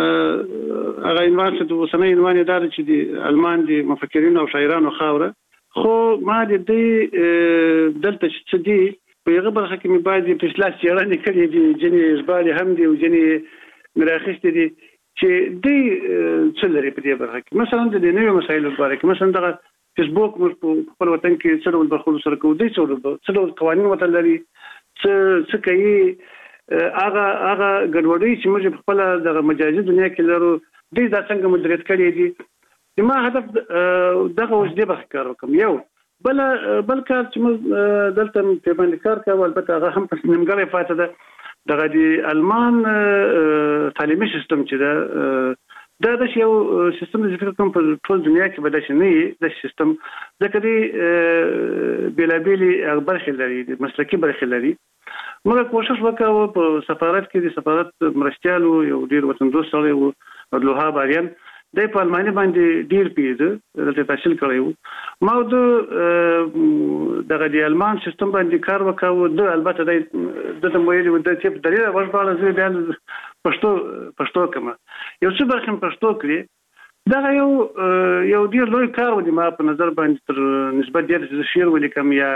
هغه عنوان چې د اوسنی عنوان یې دا ده چې د المان د مفکرینو او شاعرانو خاوره. خو ما د دوی دلته چې څه دي په هغه برخه کې مې باید د اصلاح څېړنې کړې دي، ځینې ژباړې هم دي او ځینې مې راخیستې دي چې دوی څه لري په دې برخه کې. مثلا د نویو مسایلو په باره کې، مثلا دغه فیسبوک موږ په خپل وطن کې څه ډول برخورد سره کوو دی څه ډول قوانین ورته لري څه څه کوي هغه هغه ګډوډۍ چې موږ په خپل د مجازي دنیا کې لرو دوی دا څنګه مدیریت کړي دي ما هدف دغه اوس دې به کار وکم یو بل بل کار چې موږ دلته په باندې کار کوو البته هغه هم په نیمګړې پاتې ده دغه د المان تعلیمي سیستم چې ده دا د یو سیستم چې فکر کوم په ټول دنیا کې به د شنی د سیستم د کدي بلابلی برخې لري د مسلکي برخې لري موږ کوشش وکړو په سفارت کې د سفارت مرستيالو یو ډیر وطن دوست سره یو لوها باریان د په المانیا باندې ډیر پیډ د تحصیل کړو ما د دغه د المان سیستم باندې کار وکاو د البته د د مویل د تیپ دلیل ورپاله زه بیان پښتو پښتو کما یو څه برخه پښتو کړی دا یو یو ډیر لوی کار و دی ما په نظر باندې تر نسبت ډیر شعر ولیکم یا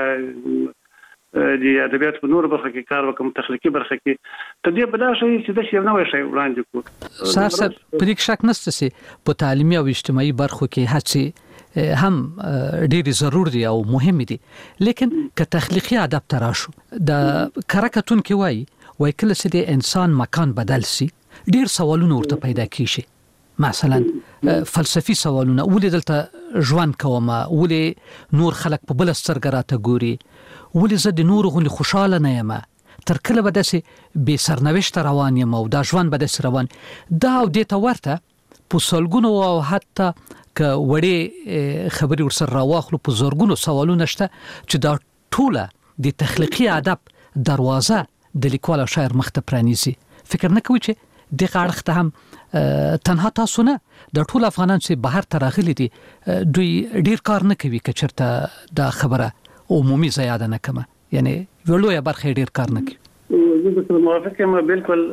د ادبیات په نور برخه کې کار وکم تخلیقي برخه کې ته دې بدا شوی چې د شی نو شی وړاندې کو صاحب صاحب پرې شک نشته چې په تعلیمي او اجتماعي برخو کې هڅې هم ډېری ضرور دي او مهم دي لیکن که تخلیقي ادب تراشو د کرکتون کې وای وای کله چې د انسان مکان بدل سي ډېر سوالونه ورته پیدا کیږي مثلا فلسفي سوالونه ولې دلته ژوند کوم ولې نور خلک په بل سترګه راته ګوري ولې زه د نور غونډې خوشاله نه یم تر کله به داسې بې سرنوشته روان یم او دا ژوند به داسې روان دا او دې ته ورته په سلګونو او حتی که وړې خبرې ورسره راواخلو په زرګونو سوالونه شته چې دا ټوله د تخلیقي ادب دروازه د لیکوال او شاعر مخ ته پرانیزي فکر نه کوي چې دغه اړخ ته هم تنها تاسو نه د ټول افغانان چې بهر ته راغلي دي دوی ډیر کار نه کوي که چېرته دا خبره عمومي زیاده نه کمه یعنی ولویا برخه ډیر کار نه کوي زه به موافق یم بالکل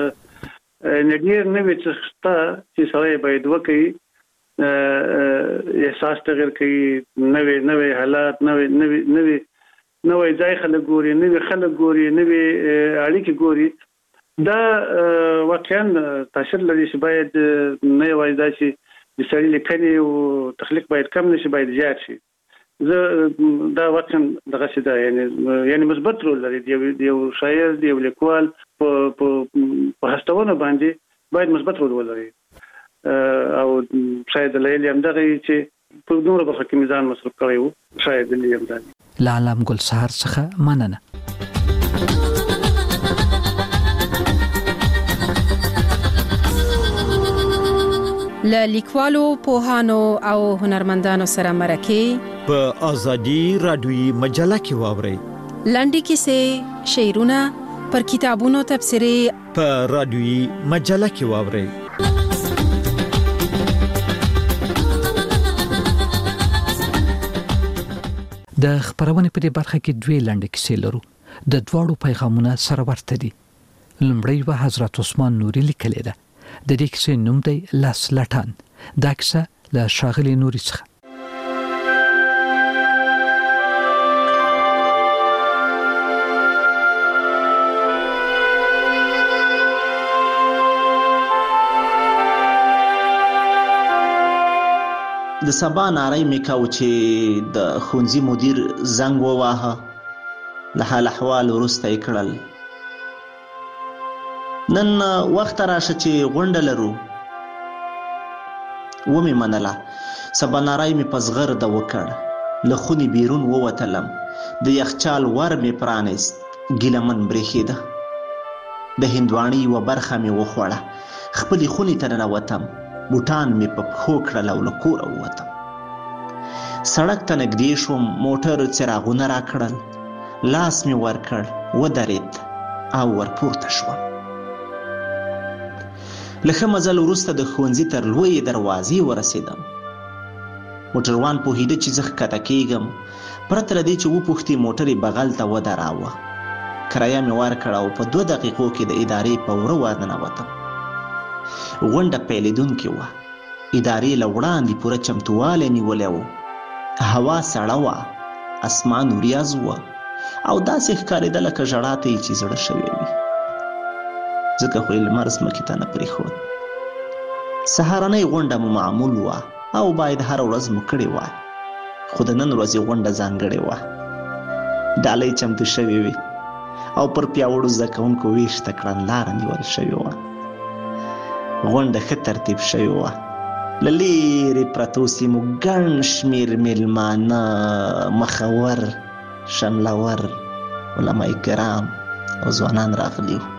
نګیر نه وي چې سړی باید وکړي احساس تغیر کوي نوې نوې حالات نوې نوې نوې نوې ځای خلک ګوري نوې خلک ګوري نوې اړیکې ګوري دا واقعا تاثیر لري چې باید نه وای دا چې د سړي لیکنې او تخلیق باید کم نشي باید زیات شي زه دا واقعا دغه څه ده یعنی یعنی مثبت رول لري دی یو شاعر دی یو لیکوال په په هستونه باندې باید مثبت رول ولري او شاید لیلی هم دغه چې په نور برخه کې میزان مصرف کړی وو شاید لیلی هم دغه لا علم ګل سحر څخه مننه له لیکوالو پوهانو او هنرمندانو سره مرکه په ازادي رادیوي مجله کې واوري لنډي کیسې شعرونه پر کتابونو تبصرې په رادیوي مجله کې واوري د خبرونه په دې برخه کې دوه لنډي کیسې لرو د دواړو پیغامونه سره ورته دي لومړی و حضرت عثمان نوري لیکلې ده د دې کیسې نوم دی لاس لټان دا کیسه له شاغلي نوري څخه د سبا نارای میکاو چې د خونځي مدیر زنګ وواهه له حال احوال ورسته یې کړل نن وخت راشه چې غونډه لرو ومې منله سبا نارای مې په زغرده وکړ له خونې بیرون ووتلم د یخچال ور مې پرانیست ګیلمن برېښېده د هندواڼې یوه برخه مې وخوړه خپلې خونې ته ننوتم بوټان مې په پښو کړل او له کوره ووتم سړک ته نږدې شوم موټر څراغونه راکړل لاس مې ورکړ ودرېد او ورپورته شوم له ښه مزل وروسته د ښوونځي تر لویې دروازې ورسېدم موټروان پوهېده چې زه ښکته کېږم پرته له دې چې وپوښتي موټر یې بغل ته ودراوه کرایه مې ورکړه او په دوه دقیقو کې د ادارې په وره ورننوتم غونډه پیلېدونکې وه ادارې له وړاندې پوره چمتووالی نیولی و هوا سړه وه اسمان وریځ وه او داسې ښکارېده لکه ژړا ته یې چې زړه شوی وي ځکه خو یې لمر ځمکې ته نه پرېښود سهارنۍ غونډه مو معمول وه او باید هره ورځ مو کړې وای خو د نن ورځې غونډه ځانګړې وه. ډالۍ چمتو شوې وې او پر پیاوړو زده کوونکو ویش ته کړنلاره نیول شوې وه. غونډه ښه ترتیب شوې وه. له لیرې پرتو سیمو ګڼ شمېر میلمانه، مخور، شملور، علما کرام او ځوانان راغلي وو.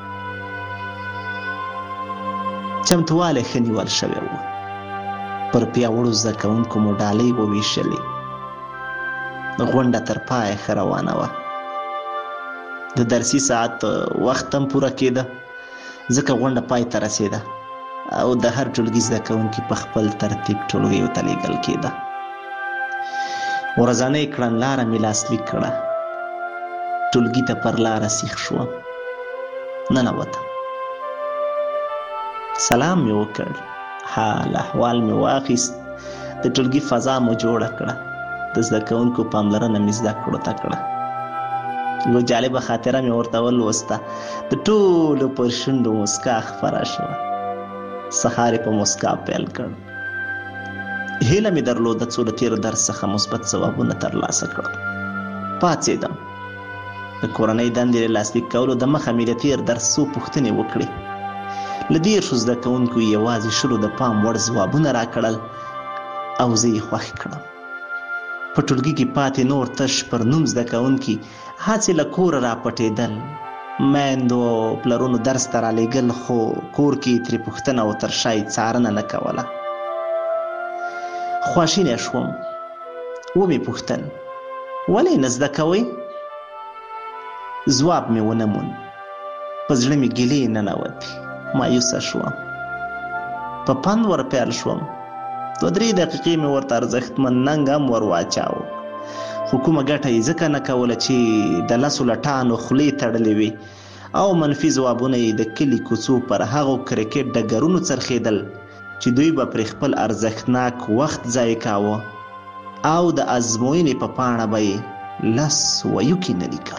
چمتووالی ښه نیول شوی و. پر پیاوړو زده کوونکو مو ډالۍ وویشلې. غونډه تر پایه ښه روانه وه. د درسي ساعت وخت هم پوره کېده، ځکه غونډه پای ته رسېده او د هر ټولګي زده کوونکي په خپل ترتیب ټولګیو ته لیږل کېده. ورځنۍ کړنلاره مې لاسلیک کړه. ټولګي ته پر لاره سیخ شوم. ننوتم. سلام مې وکړ. حال احوال مې واخیست. د ټولګي فضا مو جوړه کړه. د زده کوونکو پاملرنه مې زده کړو ته کړه. یوه جالبه خاطره مې ورته ولوسته. د ټولو پر شونډو مسکا خپره شوه. سهار یې په مسکا پیل کړ. هیله مې درلوده څو له تېر درس څخه مثبت ځوابونه ترلاسه کړم. پاڅېدم. د کورنۍ دندې له لاسلیک کولو د مخه مې د تېر درس څو پوښتنې وکړې. له دېرشو زده کوونکو یوازې شلو د پام وړ ځوابونه راکړل او زه یې خوښ کړم. په ټولګي کې پاتې نور تش پر نوم زده کوونکي هڅې له کوره راپټېدل. میندو او پلرونو درس ته رالېږل، خو کور کې ترې پوښتنه او تر شا یې څارنه نه کوله. خواشینی شوم. ومې پوښتل ولې نه زده کوئ؟ ځواب مې ونه موند. په زړه مې ګیلې ننوتې. مایوسه شوم. په پند ور پیل شوم. دوه درې دقیقې مې ورته ارزښتمن ننګ هم ور واچاوه، خو کومه ګټه یې ځکه نه کوله چې د لسو لټانو خولې تړلې وې او منفي ځوابونه یې د کلي کوڅو پر هغو کرکټ ډګرونو څرخېدل چې دوی به پرې خپل ارزښتناک وخت ضایع کاوه او د ازموینې په پاڼه به یې لس ویوکې نه لیکل.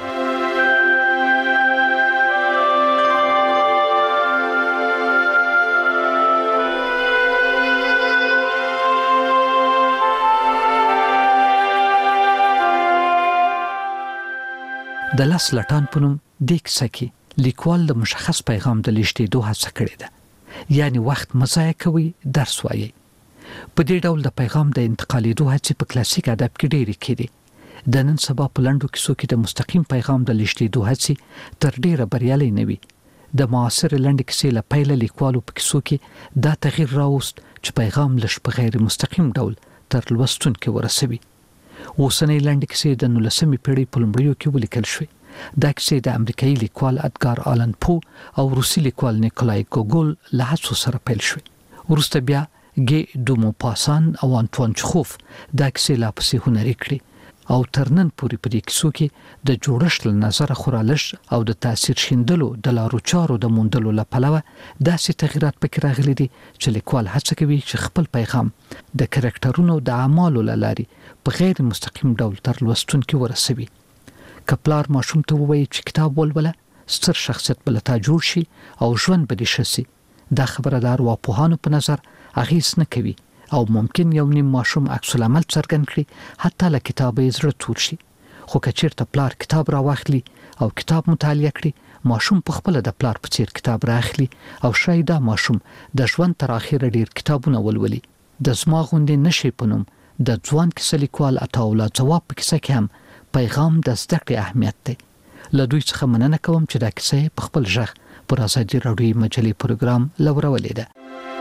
د لاس لټان په نوم د کیسه کې لیکوال د مشخص پیغام د لیږدېدو هڅه کړې ده، یعنی وخت مضایع کوي، درس وایي. په دې ډول د پیغام د انتقالېدو هڅې په کلاسیک ادب کې ډېرې کېدې. د نن سبا په لنډو کیسو کې د مستقیم پیغام د لیږدېدو هڅې تر ډېره بریالۍ نه وي. د معاصر لنډې کیسې له پیله لیکوالو په کیسو کې دا تغییر راوست چې پیغام لږ په غیر مستقیم ډول تر لوستونکو ورسوي. اوسنۍ لنډې کیسې د نولسمې پېړۍ په لومړیو کې ولیکل شوې. دا کیسې د امریکایي لیکوال ادګار آلن پو او روسي لیکوال نیکولای ګوګول له هڅو سره پیل شوې. وروسته بیا ګي دوموپاسان او انټوان چخوف دا کیسې لا پسې هنري کړې او تر نن پورې په دې کیسو کې د جوړښت له نظره خورا لږ او د تاثیر شیندلو د لارو چارو د موندلو له پلوه داسې تغیرات پکې راغلي دي چې لیکوال هڅه کوي چې خپل پیغام د کرکټرونو د اعمالو له لارې په غیر مستقیم ډول تر لوستونکو ورسوي. کپلار ماشوم ته وایي چې کتاب ولوله، ستر شخصیت بل ته جوړ شي او ژوند به دې شسي. دا خبره د ارواپوهانو په نظر اغیز نه کوي او ممکن یو نیم ماشوم عکس العمل څرګند کړي، حتی له کتابه یې زړه تور شي. خو که چیرته پلار کتاب راواخلي او کتاب مطالعه کړي، ماشوم په خپل د پلار په څیر کتاب راخلي او شاید دا ماشوم د ژوند تر اخره ډیر کتابونه ولولي. د زما غوندې نشي په نوم د ځوان کیسه لیکوال عطاالله ځواب په کیسه کې هم پیغام د زده کړې اهمیت دی. له دوی څخه مننه کوم چې دا کیسه په خپل ژغ پر ازادي راډیو مجلې پروګرام لورولې ده.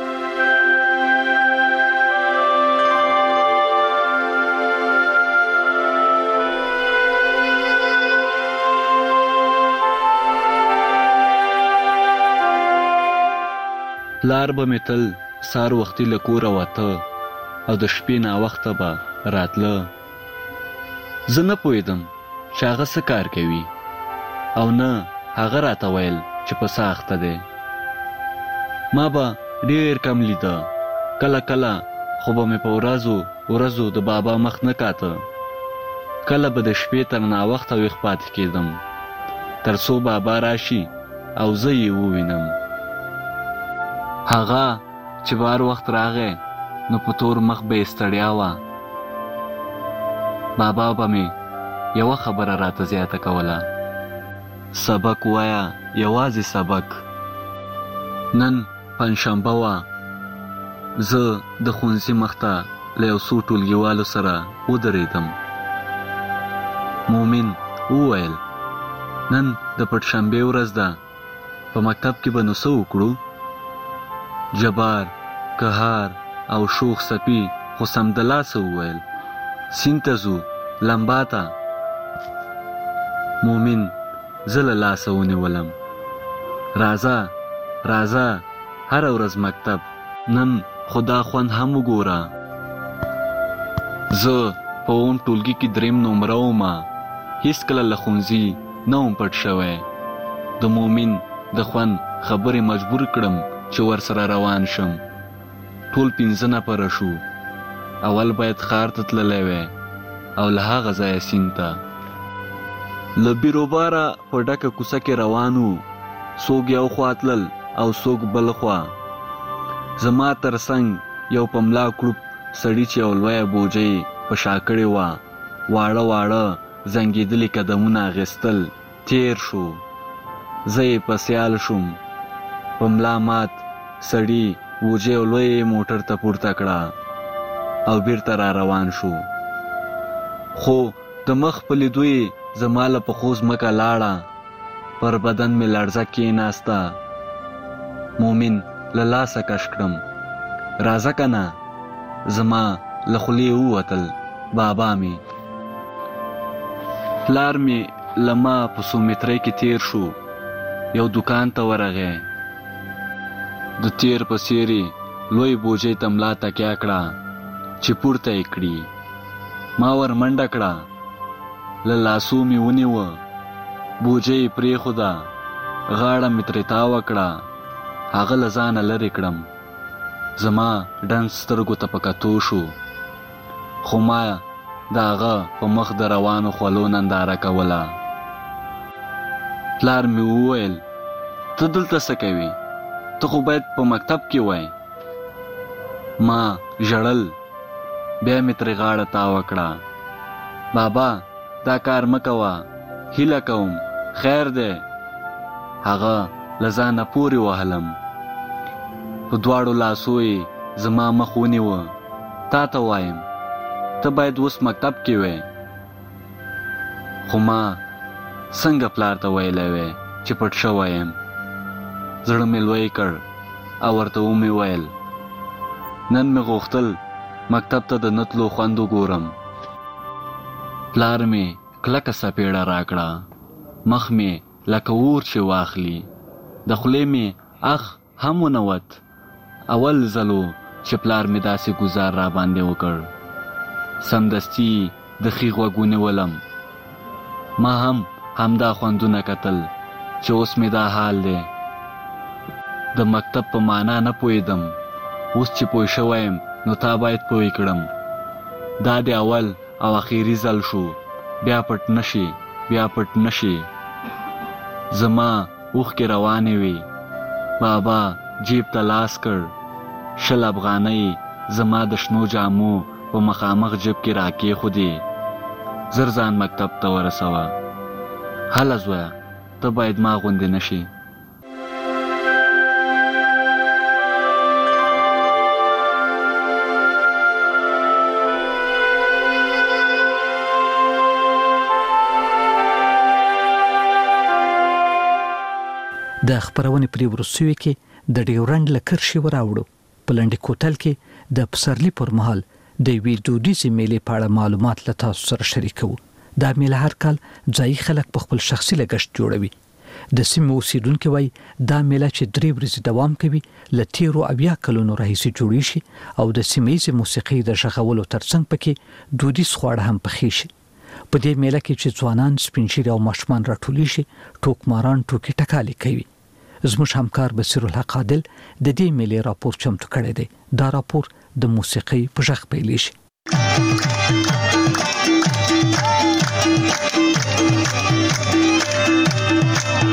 پلار به مې تل سار وختي له کوره وته او د شپې ناوخته به راتله. زه نه پوهېدم چې هغه څه کار کوي او نه هغه راته ویل چې په څه اخته دی. ما به ډېر کم لیده. کله کله خو به مې په ورځو ورځو د بابا مخ نه کاته. کله به د شپې تر ناوخته ویښ پاتې کېدم تر څو بابا راشي او زه یې ووینم. هغه چې بار وخت راغی نو په تور مخ به یې ستړیا وه. بابا به مې یوه خبره راته زیاته کوله، سبق وایا، یوازې سبق. نن پنجشنبه وه، زه د ښوونځي مخته له یو څو ټولګیوالو سره ودرېدم. مومن وویل نن د پټشنبې ورځ ده، په مکتب کې به نو څه وکړو؟ جبار، قهار او شوخ سپي خو سمدلاسه وویل سیند ته ځو، لمبا ته. مومن زه له لاسه ونیولم. راځه راځه هره ورځ مکتب، نن خدا خوند هم وګوره. زه په اوم ټولګي کې دریم نمره ومه، هېڅکله له ښوونځي نه وم پټ شوی. د مومن د خوند خبرې مجبور کړم چې ورسره روان شم. ټول پنځه نفره شو. اول باید ښار ته تللی وی او له هغه ځایه سیند ته. له بیروباره په ډکه کوڅه کې روان وو، څوک یو خوا تلل او څوک بل خوا. زما تر څنګ یو په ملا کړوپ سړي چې یو لویه بوجۍ په شا کړې وه، واړه واړه زنګېدلي قدمونه اخیستل، تیر شو. زه یې په سیال شوم. په ملا مات سړي بوجۍ یو لوی موټر ته پورته کړه او بیرته را روان شو. خو د مخ په لیدو یې زما له پښو ځمکه لاړه، پر بدن مې لړزه کېناسته. مومن له لاسه کش کړم. راځه که نه؟ زما له خولې ووتل بابا مې. پلار مې له ما په څو مترۍ کې تیر شو، یو دکان ته ورغی. د تیر په څېر یې لوی بوجۍ ته ملا تکیه کړه چې پورته یې کړي. ما ور منډه کړه، له لاسو مې ونیوه، بوجۍ یې پرېښوده، غاړه مې ترې تاوه کړه، هغه له ځانه لرې کړم. زما ډنډ سترګو ته په کتو شو، خو ما د هغه په مخ د روانو خولو ننداره کوله. پلار مې وویل ته دلته څه کوې؟ ته خو باید په مکتب کې وای. ما ژړل، بیا مې ترې غاړه تاوه کړه. بابا دا کار مه کوه، هیله کوم، خیر دی. هغه له ځانه پورې وهلم. په دواړو لاسو یې زما مخ ونیوه. تا ته وایم ته باید اوس مکتب کې وې. خو ما څنګه پلار ته ویلی وی چې پټ شوی یم؟ زړه مې لوی کړ او ورته ومې ویل نن مې غوښتل مکتب ته د نه تلو خوند وګورم. پلار مې کلکه سپېړه راکړه، مخ مې لکه اور چې واخلي. د خولې مې اخ هم ونوت. اول ځلو چې پلار مې داسې ګزار را باندې وکړ. سمدستي د ښي غوږ ونیولم. ما هم همدا خوندونه کتل چې اوس مې دا حال دی. د مکتب په معنا نه پوهېدم، اوس چې پوه شوی یم نو تا باید پوه کړم. دا د اول او اخیری ځل شو، بیا پټ نشي، بیا پټ نشي. زما اوښکې روانې وې. بابا جیب ته لاس کړ، شل افغانۍ زما د شنو جامو په مخامخ جیب کې راکېښودې. زر ځان مکتب ته ورسوه. هله زویه ته باید ما غوندې نشي. د خبرونې پرې وروستیو کې د ډیورنډ له کرښې وراوړو. په لنډي کوتل کې د پسرلي پر مهال د یوې دودیزې میلې په اړه معلومات له تاسو سره شریکوو. دا میله هر کال ځایي خلک په خپل شخصي لګښت جوړوي. د سیمې اوسیدونکي وایي دا میله چې درې ورځې دوام کوي له تیرو اویا کلونو راهیسې جوړې شي او د سیمه ییزې موسیقۍ د غږولو ترڅنګ پکې دودیز خواړه هم پخې شي. په دې میله کې چې ځوانان، سپین ږیري او ماشومان راټولیږي، ټوکماران ټوکې ټکالې کوي. زموږ همکار بصیر الحق عادل د دې میلې راپور چمتو کړی دی. دا راپور د موسیقۍ په غږ پیلېږي.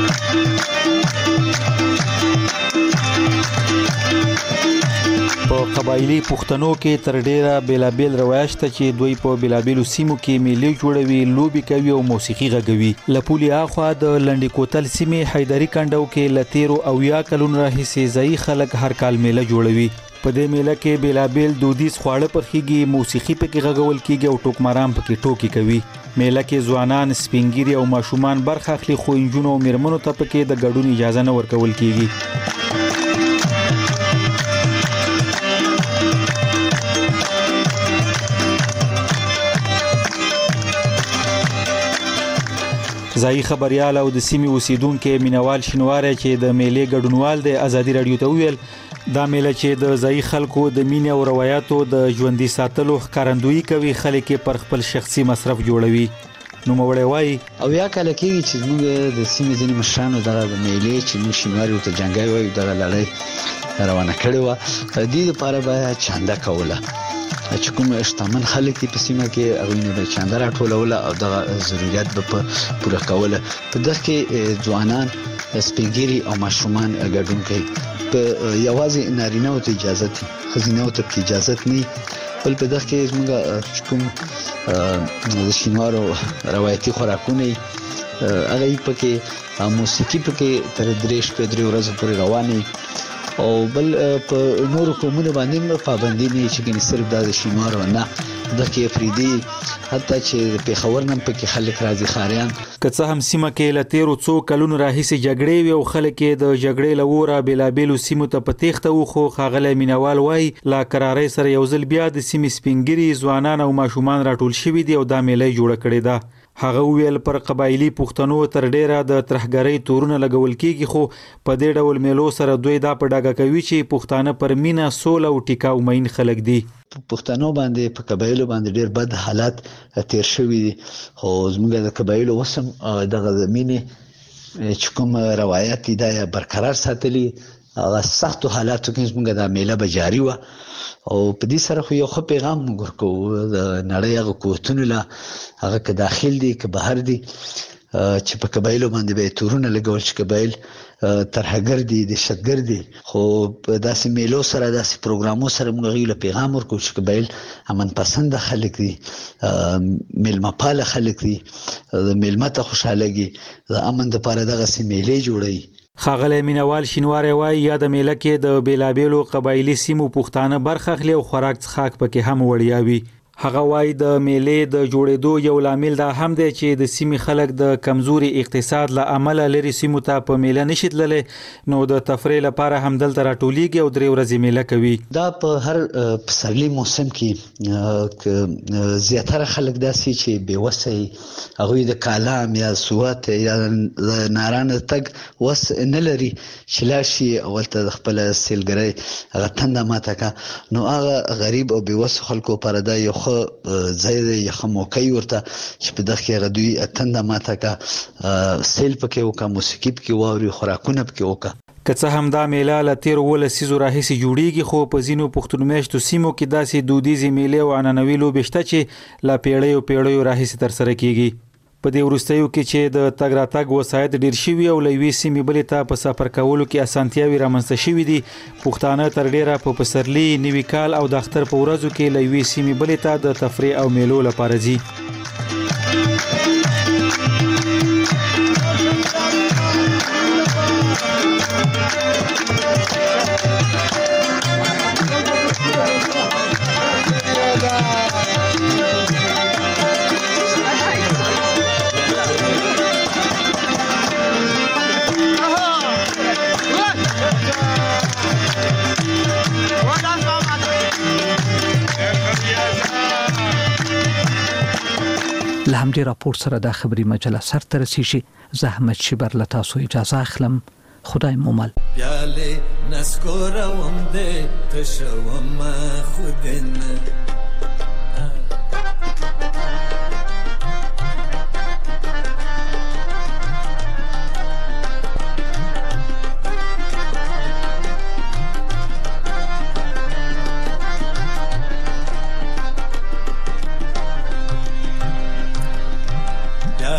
په قبایلی پښتنو کې تر ډیره بیلابیل روایت شته چې دوی په بیلابیلو سیمو کې میلې جوړوي، لوبي کوي او موسیقي غږوي. لپولي اخوا د لنډی کوتل سیمې حیدری کندو کې لتیرو او یا کلون راهیسې ځای خلک هر کال میله جوړوي. په دې میله کې بیلابیل دودیز خواړه پخېږي، موسیقي پکې غږول کیږي او ټوکماران پکې ټوکې کوي. میله کې ځوانان، سپینګیري او ماشومان برخه اخلي، خو انجونو او میرمنو ته پکې د ګډون اجازه نه ورکول کیږي. ځای خبريال او د سیمې اوسیدونکو مینوال شینواره چې د میلې ګډونوال د ازادي رادیو ته ویل دا میله چې د ځای خلکو د مینې او روایتو د ژوندۍ ساتلو ښکارندویي کوي، خلک پر خپل شخصي مصرف جوړوي. نو موړی وایي او یا کله کېږي چې موږ د سیمې ځینې مشرانو دغه د میلې چې موږ شینواري ورته جنګای وایو دغه لړۍ روانه کړې وه، د دې دپاره به چانده کوله چې کوم شتمن خلک دي په سیمه کې هغوی نه به چانده راټولوله او دغه ضرورت به په پوره کوله. په دغه کې ځوانان، سپینګیري او ماشومان ګډون کوي. په یوازې نارینه‌و ته اجازه دي، ښځینه‌و ته پکې اجازت نه وي. بل په دغه کې زموږ چې کوم د شینوارو روایتي خوراکونه هغه یې پکې موسیقي پکې تر درې شپې درې ورځې پورې روانې او بل په نورو قومونو باندې پابندي نه چې ګنې صرف دا د شینوارو نه دغه افریدي حتی چې د پیښور نن پکې خلک راځي خاریان. که څه هم سیمه کې له تیرو څو کلونو راهیسې جګړې وي او خلک یې د جګړې له وره بیلابیلو سیمو ته په تیښته وو، خو ښاغلی مینوال وایي له کرارۍ سره یو ځل بیا د سیمې سپینګیري، ځوانان او ماشومان راټول شوي دي او دا میله یې جوړه کړې ده. هغه وویل پر قبایلی پښتنو تر ډیره د ترهګرۍ تورونه لګول کیږي، خو په دې ډول میلو سره دوی دا په ډاګه کوي چې پښتانه پر مینه، سوله او ټیکاو مین خلک دي. پښتنو باندې په قبایلو باندې ډیر بد حالات تیر شوي دي، خو زموږ د قبایلو وسم دغه د مینې چې کوم روایت دي دا برقرار ساتلي. هغه سختو حالاتو کې زموږ د میله به جاري وه او په دې سره خو یو ښه پیغام موږ ورکوو د نړۍ هغه قوتونو له، هغه که داخل دي که بهر دي، چې په قبایلو باندې به یې تورونه لګول چې قبایل ترهګر دي، دهشتګر دي. خو په داسې میلو سره، داسې پروګرامو سره موږ هغوی له پیغام ورکوو چې قبایل امن پسنده خلک دي، میلمه پاله خلک دي، د میلمه ته خوشحالږي، د امن دپاره دغسې میلې جوړوي. ښاغلی مینوال شینواری وایي یا د میله کې د بیلابیلو قبایلي سیمو پښتانه برخه اخلي او خوراک څښاک پکې هم وړیا وي. هغه وایي د میلې د جوړېدو یو لامل دا هم دی چې د سیمې خلک د کمزوري اقتصاد له امله لرې سیمو ته په میله نشي تللی، نو د تفریح لپاره هم دلته راټولیږي او درې ورځې میله کوي. دا په هر پسرلي موسم کې زیاتره خلک داسې چې بې وسه وي، هغوی د کالام یا سوات یا د نارانه تګ وس نه لري چې لاړ شي او هلته د خپله سیلګرۍ هغه تنده ماته کړه، نو هغه غریب او بې وسه خلکو لپاره دا یو ځای دی، یو ښه موقع یې ورته چې په دغه کې هغه دوی تنده ماته کړه، سیل پکې وکړه، موسیقي پکې واوري، خوراکونه پکې وکړه. که څه هم دا میله له تیرو اووه لسیزو راهیسې جوړیږي، خو په ځینو پښتون میشتو سیمو کې داسې دودیزې میلې او عنعنوي لوبې شته چې له پیړیو پیړیو راهیسې ترسره کیږي. په دې وروستیو کې چې د تګ راتګ وسایط ډیر شوي او له یوې سیمې بلې ته په سفر کولو کې اسانتیاوې رامنځته شوي دي، پښتانه تر ډیره په پسرلي، نوي کال او د اختر په ورځو کې له یوې سیمې بلې ته د تفریح او میلو لپاره ځي. له همدې راپور سره دا خبري مجله سر ته رسیږي. زه احمد شیبر له تاسو اجازه اخلم. خدای مو مل. پیاله نسکوروم دې تشوم خودنه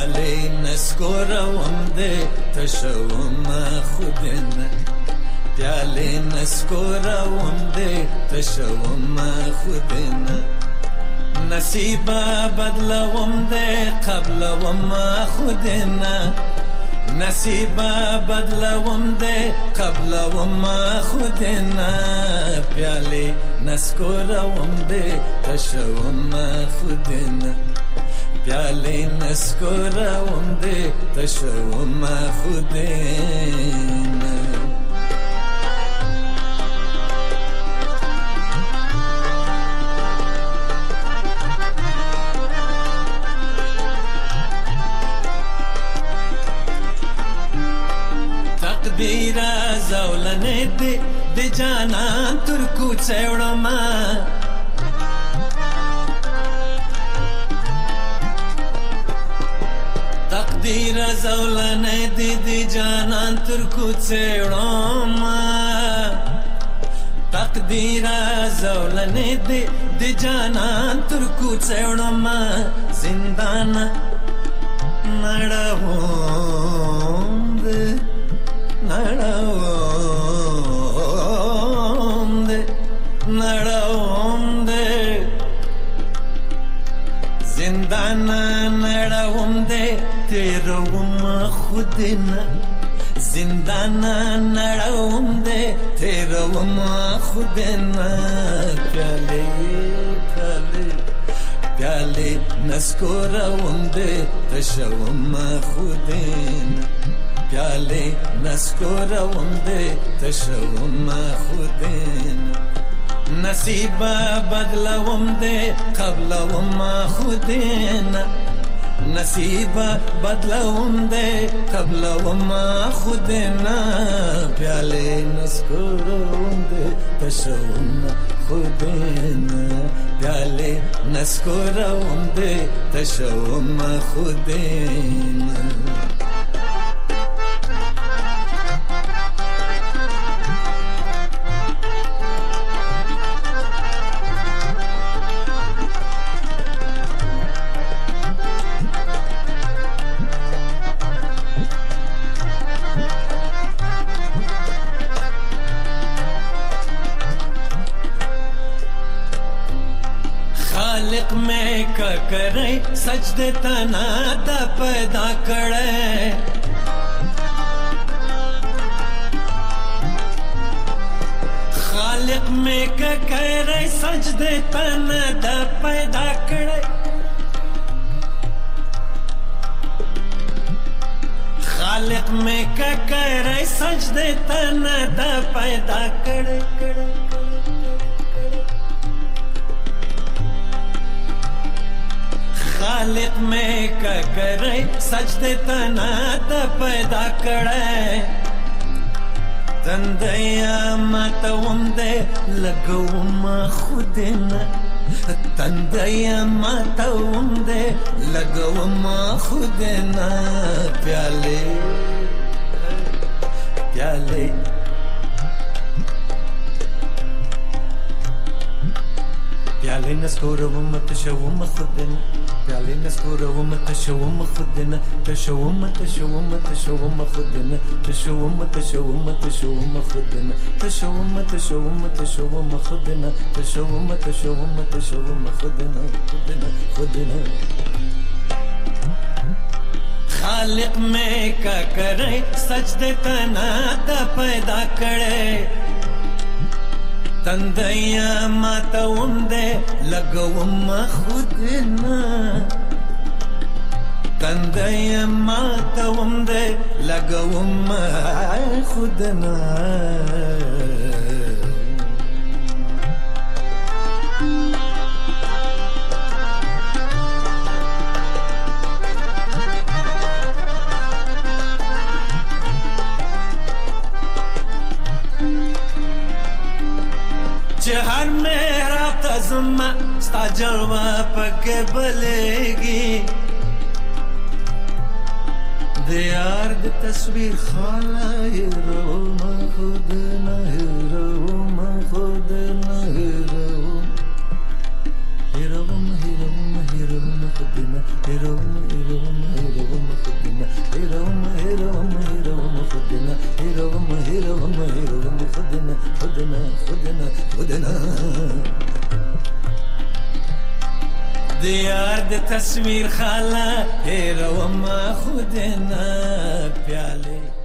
نسکوروم دې تشوم خودنه پیالې نسکوروم دې تشوم خودنه نصیبه بدلوم دې قبلوم خودنه نصیبه بدلوم دې قبلوم خودنه پیالې نسکوروم دې تشوم خودنه پیالې نسکوروم دې تشوم خودنه تقدیره زولنې دې د جانان تر کوڅې وړمه تقدیر زولنې دې د جانان تر کوڅې وړمه تقدیر زولنې دې د جانان تر کوڅې وړمه زندان نړوم دې نړوم دې نړوم دې زندان نړوم دې تیروم خودنه زندان نړوم دې تیروم خودنه پیالې پیالې پیالې نسکوروم دې تشوم خودنه پیالې نسکوروم دې تشوم خودنه نصیبه بدلوم دې قبلوم خودنه نصیبه بدلوم دې قبلوم خودنه پیالې نسکوروم دې تشوم خودنه پیالې نسکوروم دې تشوم خودنه خالق میں کا کرے سجدے تنا دا پیدا کرے خالق میں کا کرے سجدے تنا دا پیدا کرے خالق میں کا کرے سجدے تنا دا پیدا کرے کرے خالق میں کا کرے سجدے تنا دا پیدا کرے تندیا ماتوم دے لگوم خودنه تندیا ماتوم دے لگوم خودنه پیالے پیالے پیالے نسکوروم تشوم خودنه پیالې نسکوروم تشوم خودنه تشوم تشوم تشوم خودنه تشوم تشوم تشوم خودنه تشوم تشوم تشوم خودنه تشوم تشوم تشوم خودنه خودنه خودنه خالق میں کا کرے سجدے تنا دا پیدا کرے تندیا ماتوم دے لگوم خودنا تندیا ماتوم دے لگوم خودنا हर मेरा तज़मा स्ता जलवा पके बलेगी दियार दी तस्वीर खाला हीरो मा खुद न हीरो मा खुद न हीरो हीरो मा हीरो मा हीरो मा खुद न हीरो मा हीरो मा हीरो मा खुद न हीरो मा हीरो मा हीरो मा खुद न हीरो मा हीरो मा हीरो मा خودنا خودنا خودنا خودنا د یار د تصویر خاله هیروم خودنا پیاله